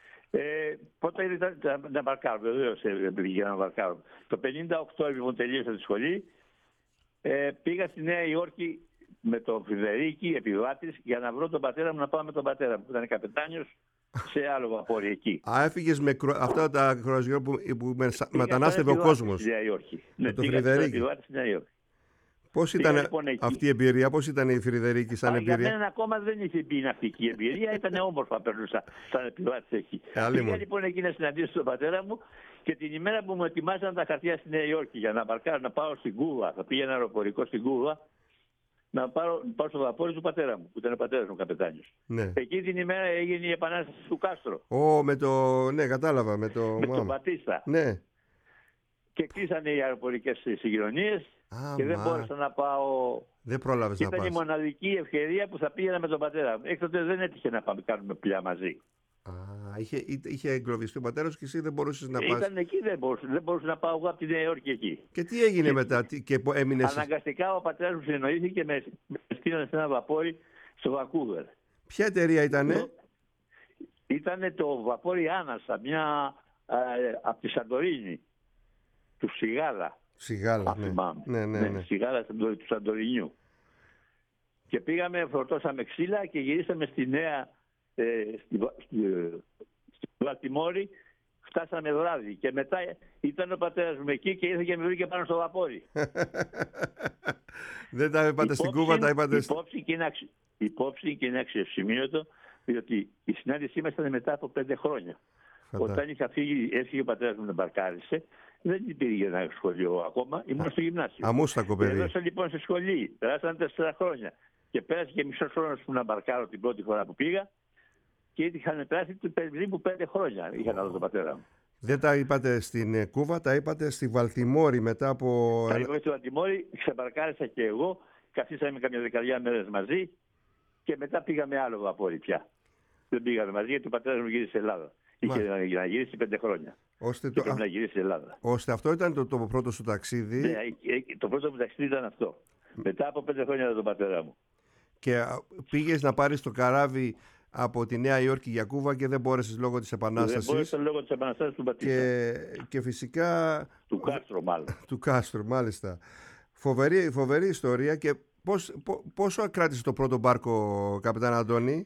Πότε ήταν να μπαρκάρω, βεβαίως πήγα να μπαρκάρω. Το 58 λοιπόν τελείωσα τη σχολή, πήγα στη Νέα Υόρκη με τον Φρυδερίκη, επιβάτης, για να βρω τον πατέρα μου, να πάω με τον πατέρα μου που ήταν καπετάνιος σε άλλο βαπόρι εκεί. Έφυγες με αυτά τα κρουαζιέρ που μετανάστευε ο κόσμος. Στη Νέα Υόρκη. Με τον Φρυδερίκη. Πώς ήταν λοιπόν αυτή η εμπειρία, πώς ήταν η Φρυδερίκη σαν εμπειρία? Για μένα ακόμα δεν είχε μπει ναυτική εμπειρία, ήταν όμορφα περνούσα σαν επιβάτης εκεί. Πήγα λοιπόν εκεί να συναντήσω τον πατέρα μου και την ημέρα που μου ετοιμάζαν τα χαρτιά στη Νέα Υόρκη για να μπαρκάρω, να πάω στην Κούβα, θα πήγαινα αεροπορικό στην Κούβα, να πάω στο βαπόρι του πατέρα μου, που ήταν ο πατέρας μου καπετάνιος. Ναι. Εκεί την ημέρα έγινε η επανάσταση του Κάστρο. Ναι, κατάλαβα. Με τον Μπατίστα. Ναι. Και κλείσανε οι αεροπορικές συγκοινωνίες και δεν μπόρεσα να πάω. Δεν πρόλαβες να πας. Ήταν η μοναδική ευκαιρία που θα πήγαινα με τον πατέρα μου. Έκτοτε δεν έτυχε να κάνουμε πια μαζί. Είχε εγκλωβιστεί ο πατέρας και εσύ δεν μπορούσες να πας. Ήταν εκεί, δεν μπορούσα να πάω εγώ από τη Νέα Υόρκη εκεί. Και τι έγινε μετά και έμεινες? Αναγκαστικά ο πατέρας μου συνεννοήθηκε και με στείλανε σε ένα βαπόρι στο Βακούβερ. Ποια εταιρεία ήτανε? Ήτανε το βαπόρι Άνασα, από τη Σαντορίνη, του Σιγάδα. Σιγάλα, ναι. Σιγάλα του Σαντορινιού. Και πήγαμε, φορτώσαμε ξύλα και γυρίσαμε στη Νέα, στη Βαλτιμόρη. Φτάσαμε βράδυ και μετά ήταν ο πατέρας μου εκεί και ήρθε και με βρήκε πάνω στο βαπόρι. Δεν τα είπατε στην Κούβα, τα είπατε... Υπόψη και είναι αξιοσημείωτο, διότι η συνάντησή μας ήταν μετά από 5 χρόνια. Όταν είχα φύγει, έφυγε ο πατέρας μου να μπαρκάρισε, δεν υπήρχε ένα σχολείο ακόμα, ήμουν στο γυμνάσιο. Αμούστακο παιδί. Έδωσα λοιπόν στη σχολή, περάσαν 4 χρόνια και πέρασε και μισό χρόνο που να μπαρκάρω την πρώτη φορά που πήγα και είχαν περάσει περίπου 5 χρόνια είχα να δω τον πατέρα μου. Δεν τα είπατε στην Κούβα, τα είπατε στη Βαλτιμόρη μετά από... Τα είπα στη Βαλτιμόρη, ξεμπαρκάρισα και εγώ, καθίσαμε καμιά 10 μέρες μαζί και μετά πήγαμε άλλο βαπόρι πια. Δεν πήγαμε μαζί γιατί ο πατέρας μου γύρισε Ελλάδα. Είχε να γυρίσει 5 χρόνια. Ώστε και πρέπει να γυρίσει στην Ελλάδα. Ώστε αυτό ήταν το πρώτο σου ταξίδι. Ναι, το πρώτο μου ταξίδι ήταν αυτό. Μετά από 5 χρόνια ήταν τον πατέρα μου. Και πήγες να πάρεις το καράβι από τη Νέα Υόρκη για Κούβα και δεν μπόρεσες λόγω της Επανάστασης. Δεν μπόρεσα λόγω της Επανάστασης του Μπατίστα. Και φυσικά... Του Κάστρο μάλλον. Του Κάστρο, μάλιστα. Φοβερή ιστορία. Και πόσο κράτησε το πρώτο μπάρκο, καπετάν Αντώνη?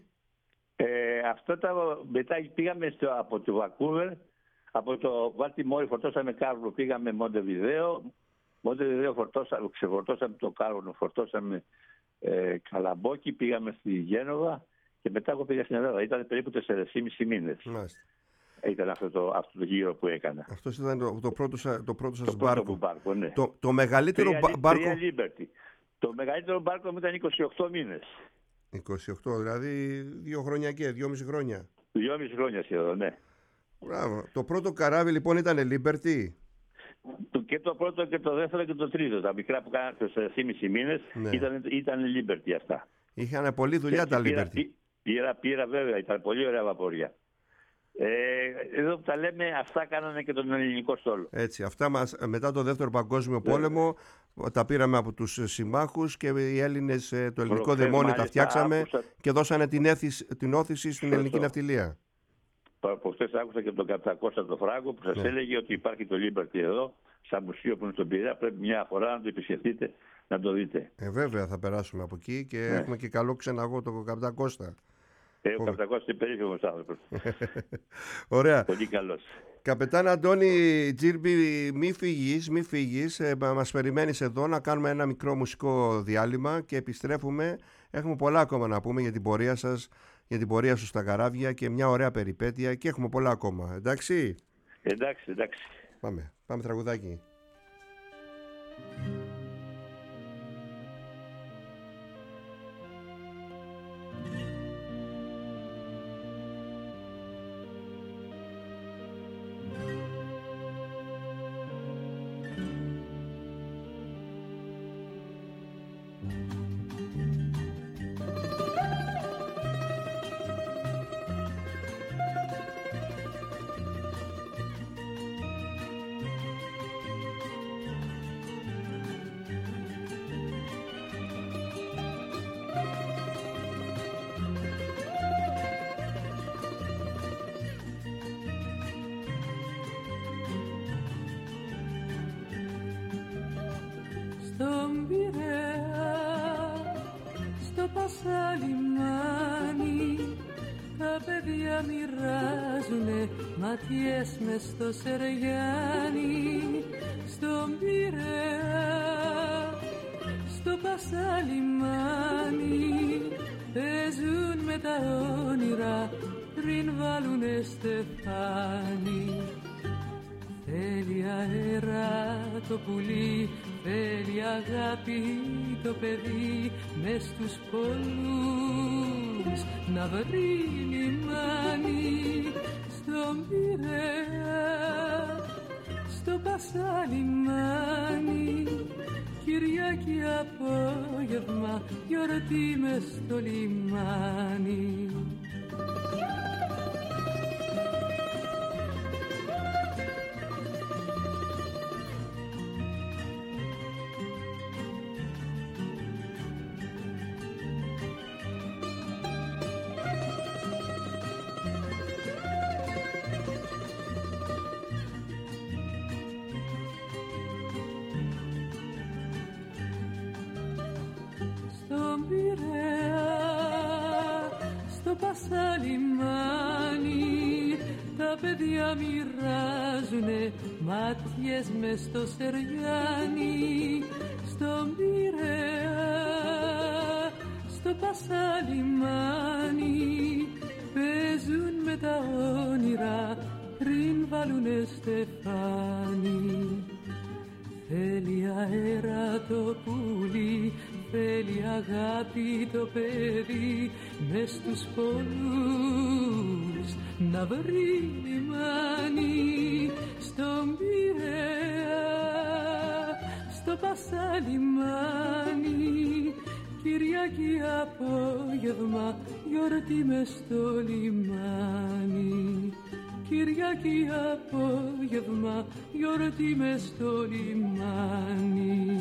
Μετά πήγαμε από το Βακούβερ, από το Βαλτιμόρη φορτώσαμε κάρβουνο, πήγαμε Μοντεβιδέο. Ξεφορτώσαμε το κάρβουνο, φορτώσαμε Καλαμπόκι, πήγαμε στη Γένοβα και μετά εγώ πήγα στην Ελλάδα. Ήταν περίπου 4,5 μήνες. Μάλιστα. Ήταν αυτό το γύρο που έκανα. Αυτό ήταν το πρώτο σας μπάρκο. Ναι. Το μεγαλύτερο μπάρκο. Το μεγαλύτερο μπάρκο μου ήταν 28 μήνες. 28, δηλαδή 2 χρόνια και 2,5 χρόνια. 2,5 χρόνια σχεδόν, ναι. Μπράβο. Το πρώτο καράβι λοιπόν ήταν Liberty. Και το πρώτο και το δεύτερο και το τρίτο. Τα μικρά που κάνανε 4,5 μήνες ήταν Liberty αυτά. Είχαν πολλή δουλειά τα Liberty. Πήρα βέβαια, ήταν πολύ ωραία βαπόρια. Εδώ που τα λέμε, αυτά κάνανε και τον ελληνικό στόλο. Έτσι, αυτά μετά το δεύτερο παγκόσμιο πόλεμο τα πήραμε από τους συμμάχους και οι Έλληνες το ελληνικό δαιμόνιο τα φτιάξαμε και δώσανε την όθηση στην ελληνική ναυτιλία. Προχθές άκουσα και τον καπετάν Κώστα τον Φράγκο που σας έλεγε ότι υπάρχει το Liberty εδώ, σαν μουσείο που είναι στον Πειραιά. Πρέπει μια φορά να το επισκεφτείτε, να το δείτε. Βέβαια θα περάσουμε από εκεί και έχουμε και καλό ξεναγό τον καπετάν Κώστα. Ο καπετάν Κώστα είναι περίφημος άνθρωπος. Ωραία. Πολύ καλός. Καπετάν Αντώνη Τζίρμπι, μη φύγεις. Μας περιμένεις εδώ να κάνουμε ένα μικρό μουσικό διάλειμμα και επιστρέφουμε. Έχουμε πολλά ακόμα να πούμε για την πορεία σας, για την πορεία σου στα καράβια και μια ωραία περιπέτεια και έχουμε πολλά ακόμα. Εντάξει. Εντάξει. Πάμε τραγουδάκι. Στον Πειραιά, στο Πασαλιμάνι, τα παιδιά μοιράζουνε ματιές μες στο Σεργιάνι. Στον Πειραιά, στο Πασαλιμάνι, παίζουν με τα όνειρα πριν βάλουνε στεφάνι. Θέλει αέρα το πουλί, θέλει αγάπη το παιδί, μες στους πολλούς να βρει λιμάνι. Στον Πειραιά, στο Πασαλιμάνι, Κυριακή απόγευμα, γιορτή μες στο λιμάνι. στον Πειραιά, στο Πασαλιμάνι, τα παιδιά μοιράζουνε μάτιες μες στο Σεριάνι. Στον Πειραιά, στο Πασαλιμάνι, παίζουν με τα όνειρα πριν βάλουνε στεφάνι. Θέλει αέρα το πουλί, θέλει αγάπη το παιδί, μες στους πολλούς να βρει λιμάνι. Στον Πειραιά, στο Πασαλιμάνι, Κυριακή απόγευμα, γιορτή μες στο λιμάνι. Κυριακή απόγευμα, γιορτή μες στο λιμάνι.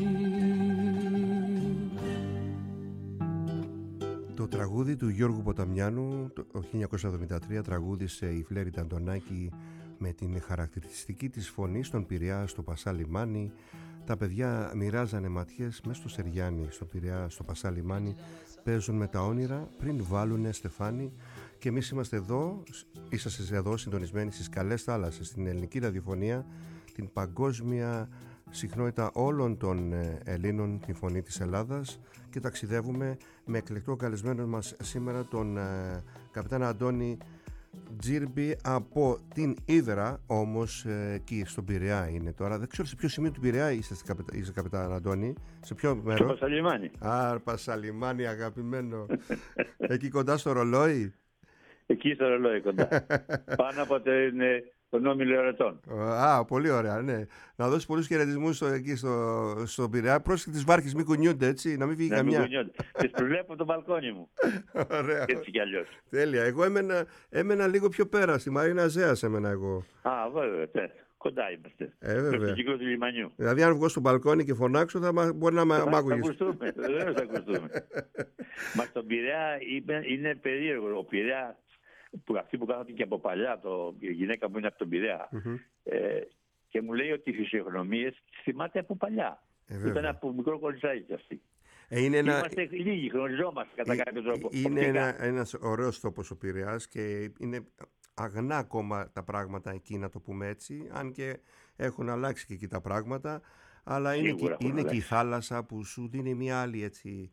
Το τραγούδι του Γιώργου Ποταμιάνου το 1973 τραγούδισε η Φλέρη Αντωνάκη με την χαρακτηριστική της φωνή στον Πειραιά, στο Πασαλιμάνι. Τα παιδιά μοιράζανε ματιές μέσα στο Σεριάνι, στο Πειραιά, στο Πασαλιμάνι, παίζουν με τα όνειρα πριν βάλουνε στεφάνι. Και εμείς είμαστε εδώ, είσαστε εδώ συντονισμένοι στις καλές θάλασσες, στην ελληνική ραδιοφωνία, την παγκόσμια συχνότητα όλων των Ελλήνων, τη φωνή της Ελλάδας, και ταξιδεύουμε με εκλεκτό καλεσμένο μας σήμερα τον καπετάν Αντώνη Τζίρμπι από την Ύδρα, όμως εκεί στον Πειραιά είναι τώρα. Δεν ξέρω σε ποιο σημείο του Πειραιά είστε καπετάν Αντώνη, σε ποιο μέρος? Στο Πασαλιμάνι. Πασαλιμάνι αγαπημένο. Εκεί κοντά στο ρολόι. Εκεί στο ρολόι κοντά. Πάνω από τον Όμιλο Ερετών. Πολύ ωραία, ναι. Να δώσει πολλούς χαιρετισμούς εκεί στο Πειραιά. Πρόσεχε τις βάρκες, μην κουνιούνται, έτσι, να μην φύγει καμιά. Μην κουνιούνται. Τις προβλέπω από το μπαλκόνι μου. Ωραία. Έτσι κι αλλιώς. Τέλεια. Εγώ έμενα λίγο πιο πέρα, στη Μαρίνα Ζέας έμενα εγώ. Βέβαια, κοντά είμαστε. Βέβαια. Στο κύκλο του λιμανιού. Δηλαδή, αν βγω στο μπαλκόνι και φωνάξω, μπορεί να μ' ακούγεις. Θα ακουστούμε, βεβαίως θα ακουστούμε. Μα στον Πειραιά είναι περίεργο. Ο Πειραιά, αυτοί που κάθονται και από παλιά, η γυναίκα μου είναι από τον Πειραιά, και μου λέει ότι οι φυσιογνωμίες θυμάται από παλιά. Ήταν από μικρό κοριτσάκι αυτή. Είμαστε λίγοι, γνωριζόμαστε κατά κάποιο τρόπο. Είναι ένας ωραίος τόπος ο Πειραιάς και είναι αγνά ακόμα τα πράγματα εκεί, να το πούμε έτσι, αν και έχουν αλλάξει και εκεί τα πράγματα, αλλά είναι και η θάλασσα που σου δίνει μια άλλη έτσι,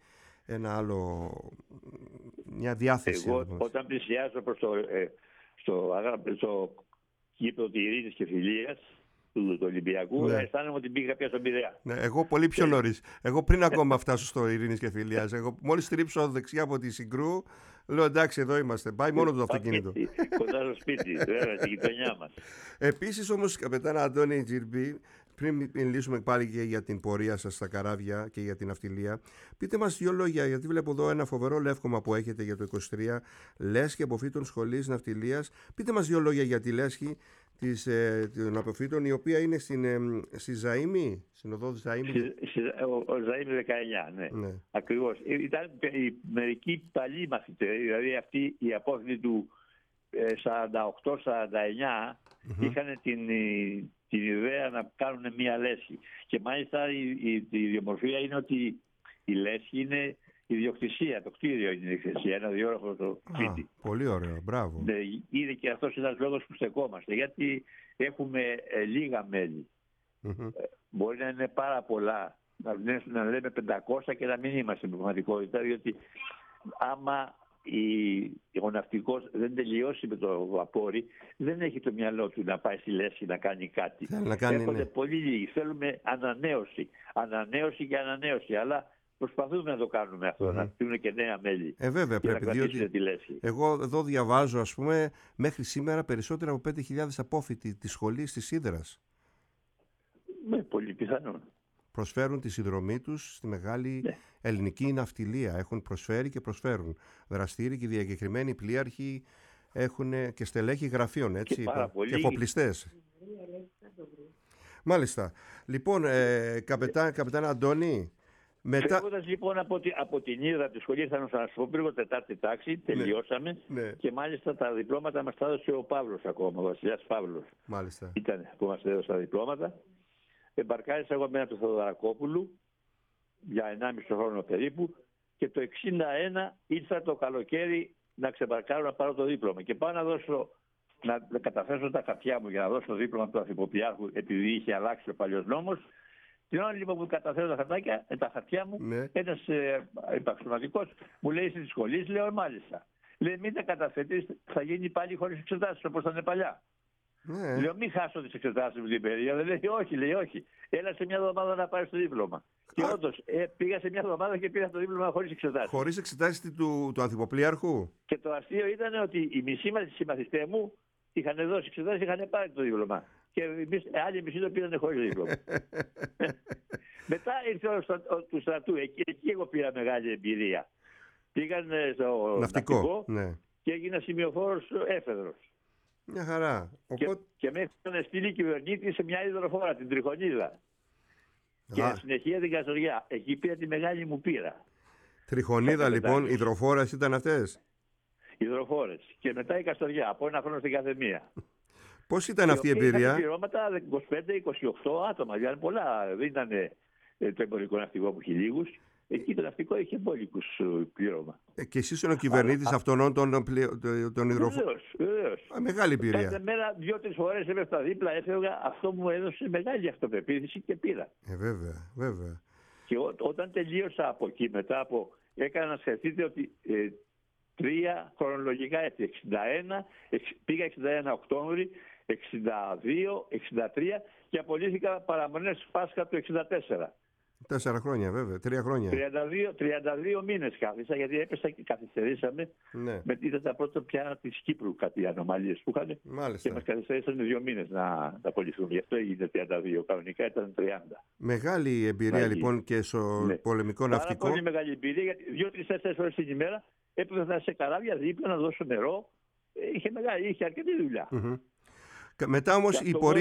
μια διάθεση. Εγώ όταν πλησιάζω προς στο γήπεδο της Ειρήνης και Φιλίας του Ολυμπιακού, αισθάνομαι ότι πήγα πια στον Πειραιά. Ναι, εγώ πολύ πιο νωρίς. Εγώ πριν ακόμα φτάσω στο Ειρήνης και Φιλίας. Εγώ μόλις στρίψω δεξιά από τη Συγκρού, λέω εντάξει, εδώ είμαστε. Πάει μόνο το αυτοκίνητο. Κοντά στο σπίτι, βέβαια, στη γειτονιά μας. Επίσης όμως, καπετάν Αντώνη Τζίρμπι, πριν μιλήσουμε πάλι και για την πορεία σας στα καράβια και για την ναυτιλία, πείτε μας δύο λόγια, γιατί βλέπω εδώ ένα φοβερό λεύκομα που έχετε για το 23, λέσχη αποφύτων σχολής ναυτιλίας. Πείτε μας δύο λόγια για τη λέσχη των αποφύτων, η οποία είναι στη Ζαΐμη, στην οδό Ζαΐμη. Ο Ζαΐμη 19, ναι. Ακριβώς. Ήταν μερικοί παλιοί μαθητές, δηλαδή αυτοί οι απόφοιτοι του 48-49 είχαν την ιδέα να κάνουν μία λέσχη. Και μάλιστα η ιδιομορφία είναι ότι η λέσχη είναι ιδιοκτησία, το κτίριο είναι ιδιοκτησία, ένα διόροφο το σπίτι. Πολύ ωραίο, μπράβο. Είναι και αυτός ένας λόγος που στεκόμαστε, γιατί έχουμε λίγα μέλη. Μπορεί να είναι πάρα πολλά, να λέμε 500 και να μην είμαστε στην πραγματικότητα, διότι άμα ο ναυτικός δεν τελειώσει με το βαπόρι, δεν έχει το μυαλό του να πάει στη λέσχη να κάνει κάτι. Έρχονται πολύ λίγοι. Θέλουμε ανανέωση και ανανέωση, αλλά προσπαθούμε να το κάνουμε αυτό, να στείλουν και νέα μέλη. Βέβαια, πρέπει, διότι εγώ εδώ διαβάζω, ας πούμε, μέχρι σήμερα περισσότερα από 5.000 απόφοιτοι της σχολής της Ύδρας. Πολύ πιθανόν. Προσφέρουν τη συνδρομή τους στη μεγάλη ελληνική ναυτιλία. Έχουν προσφέρει και προσφέρουν. Δραστήριοι και διακεκριμένοι πλοίαρχοι, έχουν και στελέχη γραφείων, έτσι, και εφοπλιστές. Μάλιστα. Λοιπόν, καπετάν Αντώνη, φεύγοντας λοιπόν από την Ύδρα τη σχολή, θα σας πω πριν τετάρτη τάξη, τελειώσαμε και μάλιστα τα διπλώματα μας τα έδωσε ο Παύλος ακόμα, ο βασιλιάς Παύλος. Μάλιστα. Ήταν που μας έδωσε τα διπλώματα. Εμπαρκάρισα εγώ μένα του Θεοδωρακόπουλου για 1,5 χρόνο περίπου και το 61 ήρθα το καλοκαίρι να ξεπαρκάρω να πάρω το δίπλωμα. Και πάω να δώσω, να καταθέσω τα χαρτιά μου για να δώσω το δίπλωμα του Ανθυποπλιάρχου, επειδή είχε αλλάξει ο παλιός νόμος. Την ώρα λοιπόν που καταθέτω τα χαρτιά μου, Ναι. ένας υπαξιωματικός μου λέει στις σχολείς, λέω μάλιστα. Λέει μην τα καταθέτεις, θα γίνει πάλι χωρίς εξετάσεις όπως ήταν παλιά. Ναι. Λέω μην χάσω τις εξετάσεις μου την περίοδο. Λέει όχι. Έλα σε μια εβδομάδα να πάρεις το δίπλωμα. Και όντως πήγα σε μια εβδομάδα και πήρα το δίπλωμα χωρίς εξετάσεις. Χωρίς εξετάσεις του Ανθυποπλίαρχου. Και το αστείο ήταν ότι οι μισοί συμμαθιστές μου είχαν δώσει εξετάσεις, είχαν πάρει το δίπλωμα. Και άλλοι μισοί το πήραν χωρίς δίπλωμα. Μετά ήρθε του στρατού. Εκεί εγώ πήρα μεγάλη εμπειρία. Πήγαν στο ναυτικό ναι. και έγινα σημειοφόρος έφεδρος. Μια χαρά. Και με είχαν στείλει κυβερνήτη σε μια υδροφόρα, την Τριχονίδα. Και συνεχεία την Καστοριά. Εκεί πήρα τη μεγάλη μου πείρα. Τριχονίδα λοιπόν, υδροφόρες ήταν αυτές. Υδροφόρες. Και μετά η Καστοριά, από ένα χρόνο στην κάθε μία. Πώς ήταν αυτή η εμπειρία? Είχαν πληρώματα 25-28 άτομα. Δηλαδή πολλά. Δεν ήταν το εμπορικό ναυτικό που είχε λίγους. Εκεί το ναυτικό είχε μπόλικους πλήρωμα. Και εσύ ήσουν ο κυβερνήτης αυτών των υδροφόρων. Βεβαίως. Μεγάλη εμπειρία. Κάθε μέρα 2-3 φορές έπεφτα δίπλα, έφευγα. Αυτό μου έδωσε μεγάλη αυτοπεποίθηση και πήρα. Βέβαια. Και όταν τελείωσα από εκεί, μετά από. Έκανα να σκεφτείτε ότι 3 χρονολογικά έτη. 61, πήγα 61 Οκτώβρη, 62, 63 και απολύθηκα παραμονές Πάσχα του 64. 4 χρόνια βέβαια, 3 χρόνια. 32 μήνες κάθισα γιατί έπεσα και καθυστερήσαμε. Ναι. Ήταν τα πρώτα πια της Κύπρου κάτι ανομαλίες που είχαν. Μάλιστα. Και μας καθυστερήσαμε 2 μήνες να απολυθούμε. Γι' αυτό έγινε 32. Κανονικά ήταν 30. Μεγάλη εμπειρία λοιπόν και στο πολεμικό ναυτικό. Πάρα πολύ μεγάλη εμπειρία γιατί 2-3-4 ώρες την ημέρα έπρεπε σε καράβια δίπλα να δώσω νερό. Είχε αρκετή δουλειά. Μετά όμως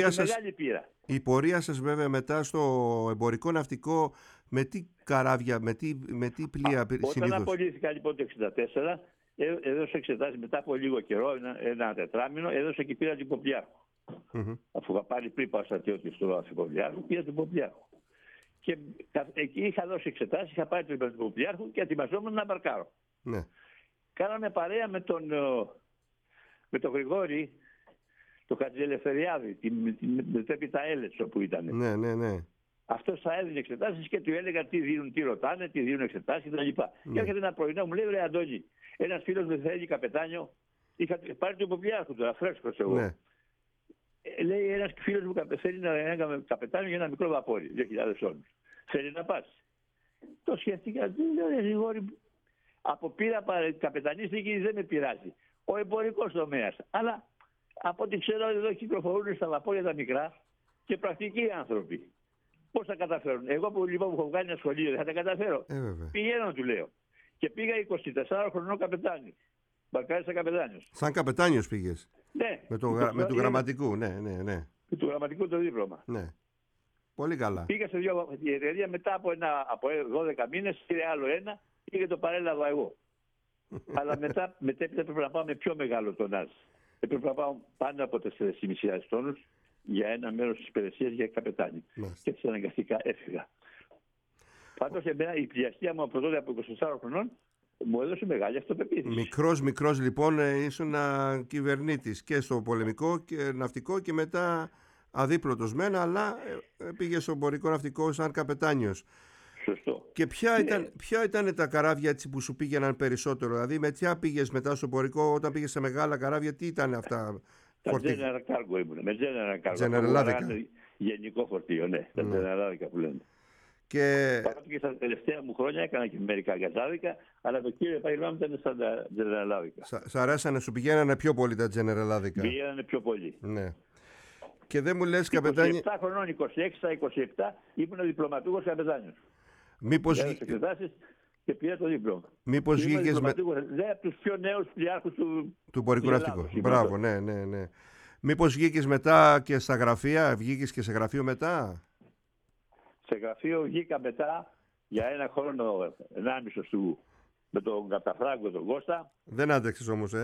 η πορεία σας βέβαια μετά στο εμπορικό ναυτικό με τι καράβια, με τι πλοία συνήθως? Όταν απολύθηκα λοιπόν το 1964 έδωσα εξετάσεις μετά από λίγο καιρό, ένα τετράμινο, έδωσα και πήρα την Ποπλιάρχο. Αφού είχα πάρει πριν πάω στρατιώτη στο Ανθυποπλιάρχο, πήρα την Ποπλιάρχο. Και εκεί είχα δώσει εξετάσεις, είχα πάρει την Ποπλιάρχο και ετοιμαζόμουν να μπαρκάρω. Ναι. Κάναμε παρέα με τον Γρηγόρη, το Χατζηλευθεριάδη, την μετέπειτα Έλετσο που ήταν. Ναι. Αυτός θα έδινε εξετάσεις και του έλεγα τι δίνουν, τι ρωτάνε, τι δίνουν εξετάσεις κτλ. Και έρχεται ένα πρωινό, μου λέει: Ρε Αντώνη, ένας φίλος μου θέλει καπετάνιο. Είχα πάρει τον Ποπλιάρχο τώρα, φρέσκος εγώ. Ναι. Λέει: ένας φίλος μου θέλει ένα καπετάνιο για ένα μικρό βαπόρι, 2.000 τόνους. Θέλει να πας. Το σκέφτηκα, του λέω: Γρηγόρη, από πείρα καπετανίστηκε, δεν με πειράζει. Ο εμπορικός τομέας. Αλλά από ό,τι ξέρω, εδώ κυκλοφορούν στα βαπόρια τα μικρά και πρακτικοί άνθρωποι. Πώς θα καταφέρουν? Εγώ που λοιπόν μου έχω βγάλει ένα σχολείο, δεν θα τα καταφέρω. Πηγαίνω, του λέω. Και πήγα 24 χρονών καπετάνιο. Μπαρκάρισα καπετάνιος. Σαν καπετάνιος πήγες? Ναι. Με του γραμματικού, ναι. Με του γραμματικού το δίπλωμα. Ναι. Πολύ καλά. Πήγα σε η εταιρεία μετά από 12 μήνες, πήρε άλλο ένα, και το παρέλαβα εγώ. Αλλά μετά έπρεπε να πάω με πιο μεγάλο τονάζ. Έπρεπε να πάω πάνω από 4.500 τόνους για ένα μέρος της υπηρεσίας για καπετάνιο. Και έτσι αναγκαστικά έφυγα. Πάντως εμένα η πλειαστία μου από τότε από 24 χρονών μου έδωσε μεγάλη αυτοπεποίθηση. Μικρός λοιπόν ήσουν κυβερνήτης και στο πολεμικό και ναυτικό και μετά αδίπλωτος μένα, αλλά πήγε στο εμπορικό ναυτικό σαν καπετάνιος. Σωστό. Και ποια ήταν τα καράβια έτσι που σου πήγαιναν περισσότερο? Δηλαδή με ποια πήγες μετά στο εμπορικό, όταν πήγες σε μεγάλα καράβια, τι ήταν αυτά? Τα General Cargo ήμουν. Με General Cargo. General γενικό φορτίο, ναι. Τα General που λένε. Παρότι και στα τελευταία μου χρόνια έκανα και μερικά γαζάδικα, αλλά το κύριο επάγγελμά μου ήταν στα General. Σ' αρέσανε, σου πηγαίνανε πιο πολύ τα General? Πηγαίνανε πιο πολύ. Ναι. Και δεν μου λες καπετάνιο. 27 χρονών, 26 στα 27 ήμουν διπλωματούχος καπετάνιος. Μήπως και πήρα το δίπλωμα. Μήπως βγήκες από τους πιο νέους πλοιάρχους του εμπορικού ναυτικού. Μπράβο, ναι. Μήπως βγήκες μετά και στα γραφεία, βγήκες και σε γραφείο μετά? Σε γραφείο βγήκα μετά για ένα χρόνο, 1,5 του με τον Καταφράγκο τον Κώστα. Δεν άντεξες όμως,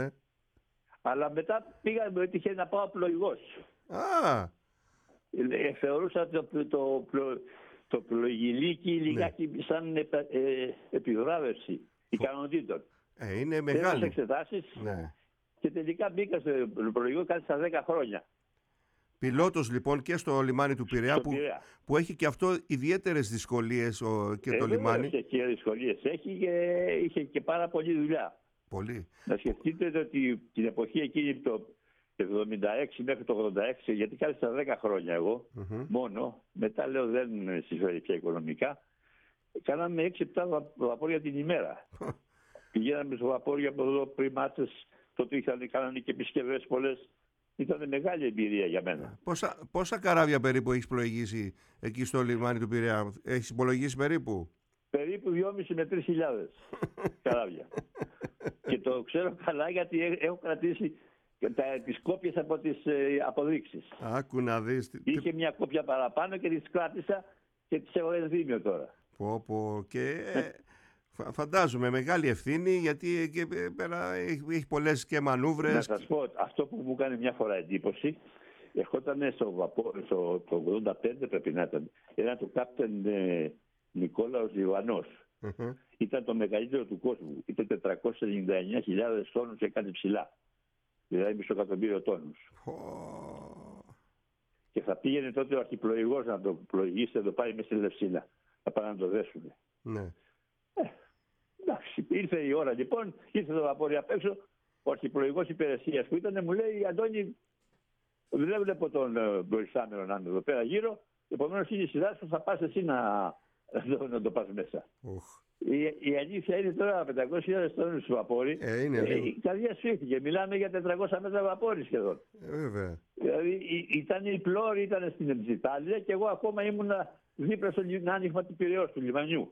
Αλλά μετά πήγα, με έτυχε να πάω πλοηγός. Α! Θεωρούσα το πλοηγηλίκι λιγάκι σαν επιβράβευση ικανοτήτων. Είναι μεγάλη. Εξετάσεις Ναι. και τελικά μπήκα στο πλοηγικό κάτι στα 10 χρόνια. Πιλότος λοιπόν και στο λιμάνι του Πειραιά που έχει και αυτό ιδιαίτερες δυσχολίες και το λιμάνι. Έχει και δυσκολίες. Είχε και πάρα πολλή δουλειά. Πολύ. Να σκεφτείτε ότι την εποχή εκείνη το 76 μέχρι το 86, γιατί κάθισα 10 χρόνια εγώ μόνο, μετά λέω δεν συμφέρει πια οικονομικά, κάναμε 6-7 βαπόρια την ημέρα. Πηγαίναμε στο βαπόρια από εδώ πριν μάτσες, τότε κάνανε και επισκευές πολλές. Ήταν μεγάλη εμπειρία για μένα. Πόσα καράβια περίπου έχεις πλοηγήσει εκεί στο λιμάνι του Πειραιά? Έχεις υπολογίσει περίπου? Περίπου 2.500 με 3.000 καράβια. Και το ξέρω καλά γιατί έχω κρατήσει τις κόπιες από τις αποδείξεις. Άκου να δεις. Είχε μια κόπια παραπάνω και τις κράτησα και τις έχω ενδύμιο τώρα. Και φαντάζομαι μεγάλη ευθύνη, γιατί εκεί πέρα έχει πολλές και μανούβρες. Να σας πω, αυτό που μου έκανε μια φορά εντύπωση, ερχόταν το 85 πρέπει να ήταν το κάπτεν Νικόλαος Ιωαννός. Ήταν το μεγαλύτερο του κόσμου. Ήταν 499.000 τόνους και κάτι ψηλά. Δηλαδή μισό εκατομμύριο τόνους. Και θα πήγαινε τότε ο αρχιπλοηγός να το πλοηγήσει, να το πάει μέσα στη Λευσίνα. Να πάνε να το δέσουν. Ναι. Εντάξει, ήρθε η ώρα λοιπόν, ήρθε το βαπόρι απ' έξω. Ο αρχιπλοηγός υπηρεσίας που ήταν μου λέει: Αντώνη, δεν βλέπω τον προϊστάμενο να είναι εδώ πέρα γύρω. Επομένως είναι η σειρά σου, θα πας εσύ να το πας μέσα. Η αλήθεια είναι τώρα 500.000 τόνους του βαπόρι. Η καρδιά σφίχθηκε. Μιλάμε για 400 μέτρα βαπόρι σχεδόν. Βέβαια. Δηλαδή ήταν η πλώρη, ήταν στην Εμψιτάλια και εγώ ακόμα ήμουνα δίπλα στο άνοιγμα του Πειραιώς, του λιμανιού.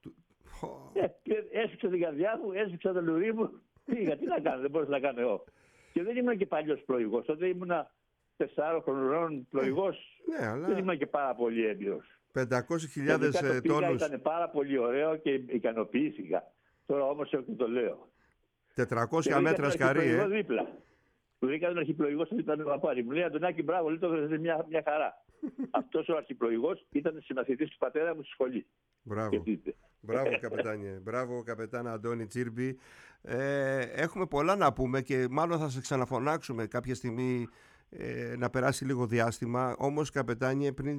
Έσφιξα την καρδιά μου, έσφιξα το λουρί μου. Τι να κάνω, δεν μπορούσα να κάνω εγώ. Και δεν ήμουν και παλιός πλοηγός. Τότε ήμουνα 4 χρονών πλοηγός. Δεν ήμουν και πάρα πολύ έμπειρος. 500.000 τόνους. Ήταν πάρα πολύ ωραίο και ικανοποιήθηκα. Τώρα όμως έχω και το λέω. 400 μέτρα σκαρί. Δίπλα. Του βρήκα τον αρχιπλοηγό που ήταν βαπάρι. Μου λέει: Αντωνάκη, μπράβο, λέει, το έφερε μια χαρά. Αυτός ο αρχιπλοηγός ήταν συμμαθητής του πατέρα μου στη σχολή. Μπράβο. Μπράβο καπετάνιε. Μπράβο καπετάνα Αντώνη Τσίρμπη. Έχουμε πολλά να πούμε και μάλλον θα σε ξαναφωνάξουμε κάποια στιγμή να περάσει λίγο διάστημα. Όμως καπετάνιε, πριν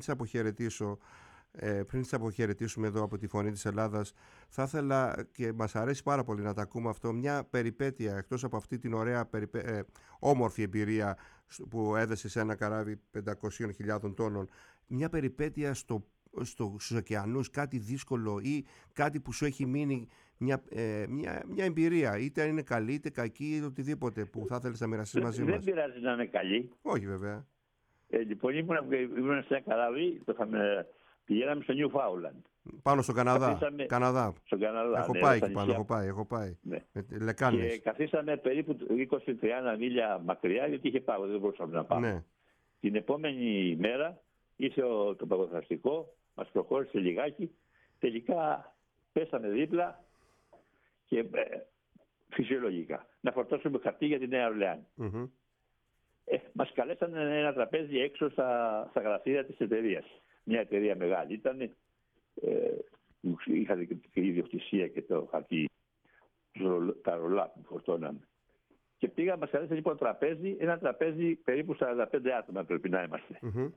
σε αποχαιρετήσουμε εδώ από τη Φωνή της Ελλάδας, θα ήθελα, και μας αρέσει πάρα πολύ να τα ακούμε αυτό, μια περιπέτεια εκτός από αυτή την ωραία όμορφη εμπειρία που έδεσε σε ένα καράβι 500.000 τόνων, μια περιπέτεια στους ωκεανούς, κάτι δύσκολο ή κάτι που σου έχει μείνει, μια εμπειρία, είτε είναι καλή είτε κακή, είτε οτιδήποτε που θα ήθελες να μοιραστείς μαζί μας. Δεν πειράζει να είναι καλή. Όχι βέβαια. Λοιπόν, ήμουν σε ένα καράβι, πηγαίναμε στο Νιουφάουλαντ. Πάνω στο Καναδά. Καναδά. Στον Καναδά. Έχω πάει εκεί πάνω, έχω πάει. Ναι. Λεκάνες. Και καθίσαμε περίπου 20-30 μίλια μακριά, γιατί είχε πάγο, δεν μπορούσαμε να πάμε. Ναι. Την επόμενη μέρα ήρθε το παγοθραστικό, μας προχώρησε λιγάκι. Τελικά πέσαμε δίπλα και φυσιολογικά να φορτώσουμε χαρτί για τη Νέα Ορλεάνη. Μας καλέσανε ένα τραπέζι έξω στα γραφεία της εταιρείας. Μια εταιρεία μεγάλη ήταν, είχαν και η ιδιοκτησία και το χαρτί, τα ρολά που φορτώναμε. Και πήγα, μας καλέσανε λοιπόν τραπέζι, ένα τραπέζι περίπου 45 άτομα πρέπει να είμαστε.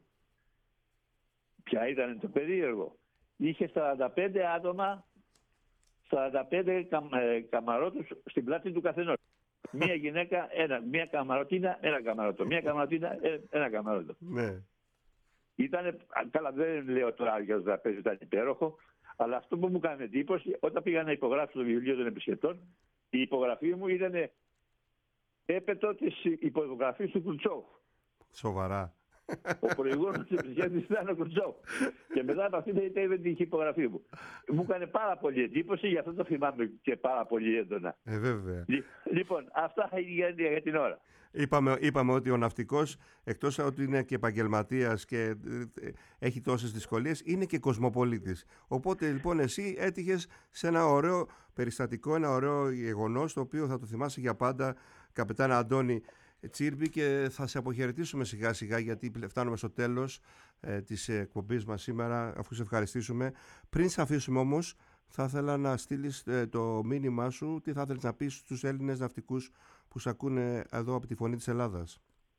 Ποια ήταν το περίεργο? Είχε 45 άτομα, 45 καμαρότους στην πλάτη του καθενός. Μία γυναίκα, μία καμαρωτίνα, ένα καμαρότο. Μία καμαρωτίνα, ένα καμαρότο. Ναι. Ήτανε, καλά δεν λέω τώρα για το τραπέζι, ήταν υπέροχο, αλλά αυτό που μου έκανε εντύπωση, όταν πήγα να υπογράψω το βιβλίο των επισκεπτών, η υπογραφή μου ήταν έπετο της υπογραφής του Κρουτσόφ. Σοβαρά. Ο προηγούμενος επισκέπτης ήταν ο Κρουτσόφ. Και μετά από αυτήν την υπογραφή μου. Μου έκανε πάρα πολύ εντύπωση, γι' αυτό το θυμάμαι και πάρα πολύ έντονα. Βέβαια. Λοιπόν, αυτά για την ώρα. Είπαμε ότι ο ναυτικός, εκτός ότι είναι και επαγγελματίας και έχει τόσες δυσκολίες, είναι και κοσμοπολίτης. Οπότε λοιπόν εσύ έτυχες σε ένα ωραίο περιστατικό, ένα ωραίο γεγονός, το οποίο θα το θυμάσαι για πάντα, καπετάνα Αντώνη. Τσίρμπη, και θα σε αποχαιρετήσουμε σιγά σιγά, γιατί φτάνουμε στο τέλος της εκπομπής μας σήμερα, αφού σε ευχαριστήσουμε. Πριν σε αφήσουμε όμως, θα ήθελα να στείλεις το μήνυμά σου, τι θα ήθελες να πεις στους Έλληνες ναυτικούς που σε ακούνε εδώ από τη Φωνή της Ελλάδας.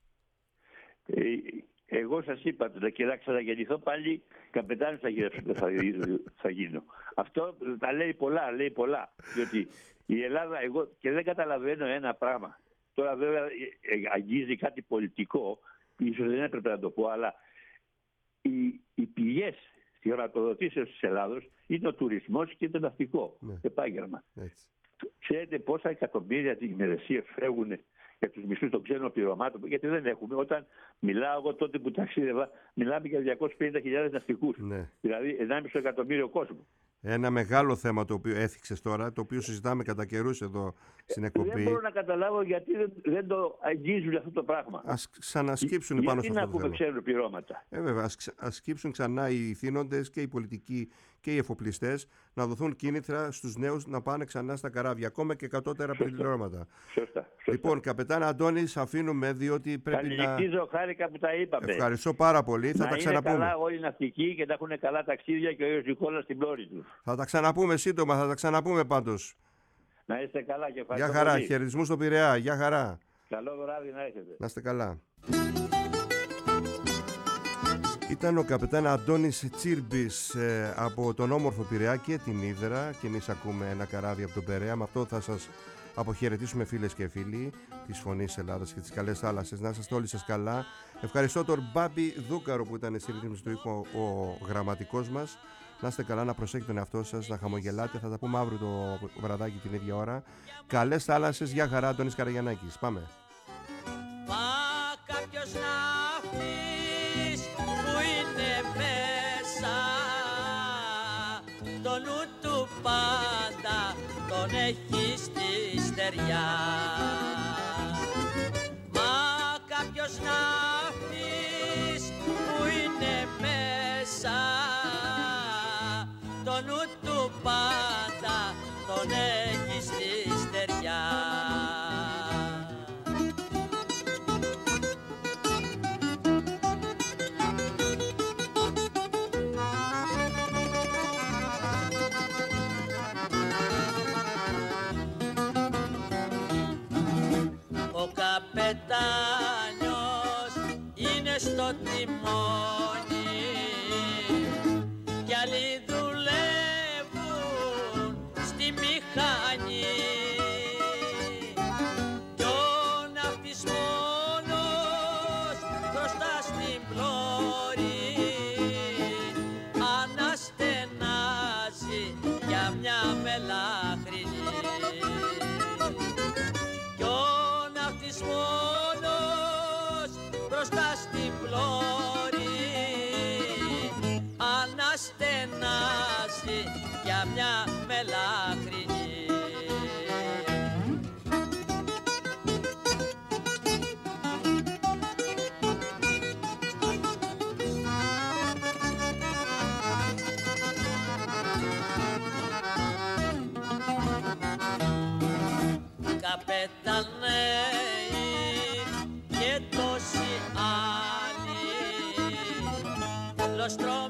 Εγώ σας είπα, και να ξαναγεννηθώ πάλι καπετάνιος θα γίνω. Αυτό τα λέει πολλά, διότι η Ελλάδα, εγώ και δεν καταλαβαίνω ένα πράγμα. Τώρα βέβαια αγγίζει κάτι πολιτικό, ίσως δεν έπρεπε να το πω, αλλά οι πηγές στη χρηματοδοτήσεως της Ελλάδος είναι ο τουρισμός και το ναυτικό επάγγελμα. Ξέρετε πόσα εκατομμύρια την ημερησία φεύγουν για τους μισθούς των ξένων πληρωμάτων, γιατί δεν έχουμε. Όταν μιλάω εγώ τότε που ταξίδευα, μιλάμε για 250.000 ναυτικούς. Δηλαδή 1,5 εκατομμύριο κόσμο. Ένα μεγάλο θέμα το οποίο έθιξες τώρα, το οποίο συζητάμε κατά καιρούς εδώ στην εκπομπή. Δεν μπορώ να καταλάβω γιατί δεν το αγγίζουν αυτό το πράγμα. Ας ξανασκύψουν πάνω σε αυτό το θέμα. Γιατί να ακούμε ξένου πληρώματα. Βέβαια, ας σκύψουν ξανά οι θύνοντες και οι πολιτικοί και οι εφοπλιστές, να δοθούν κίνητρα στους νέους να πάνε ξανά στα καράβια, ακόμα και κατώτερα πληρώματα. Σωστά. Λοιπόν, καπετάν Αντώνη, αφήνουμε, διότι πρέπει να... χάρηκα που τα είπαμε. Ευχαριστώ πάρα πολύ. Θα τα ξαναπούμε. Να είναι καλά όλοι οι ναυτικοί και να έχουν καλά ταξίδια και ο Υιός Νικόλας στην πλώρη του. Θα τα ξαναπούμε σύντομα, θα τα ξαναπούμε πάντως. Να είστε καλά και ευχαριστώ. Γεια χαρά, πολύ. χαιρετισμούς στον Πειραιά. Γεια χαρά. Καλό βράδυ να έχετε. Να είστε καλά. Ήταν ο καπετάν Αντώνης Τσίρμπης από τον όμορφο Πειραιά και την Ύδρα, και εμείς ακούμε ένα καράβι από τον Πειραιά. Με αυτό θα σας αποχαιρετήσουμε, φίλες και φίλοι της Φωνής Ελλάδας και της καλές θάλασσες. Να είστε όλοι σας καλά. Ευχαριστώ τον Μπάμπη Δούκαρο που ήταν στη ρύθμιση του ήχου, ο γραμματικός μας. Να είστε καλά, να προσέχετε τον εαυτό σας, να χαμογελάτε. Θα τα πούμε αύριο το βραδάκι την ίδια ώρα. Καλές θάλασσες, γεια χαρά, Αντώνης Καραγιαννάκης. Πάμε. Κάποιος ναύτης που είναι μέσα, το νου του πάντα τον έχει στη στεριά. Μα κάποιος ναύτης που είναι μέσα, το νου του πάντα τον έχει στη στεριά. Ο καπετάνιος είναι στο τιμόνι κι άλλοι δουλεύουν στη μηχανή κι ο ναυτής μόνος μπροστά στην πλώρη αναστενάζει για μια μελάχρινη κι ο ναυτής μόνος μπροστά στην πλώρη αναστενάζει για μια μελάχρινη. Καπεταναίοι και τόσοι άλλοι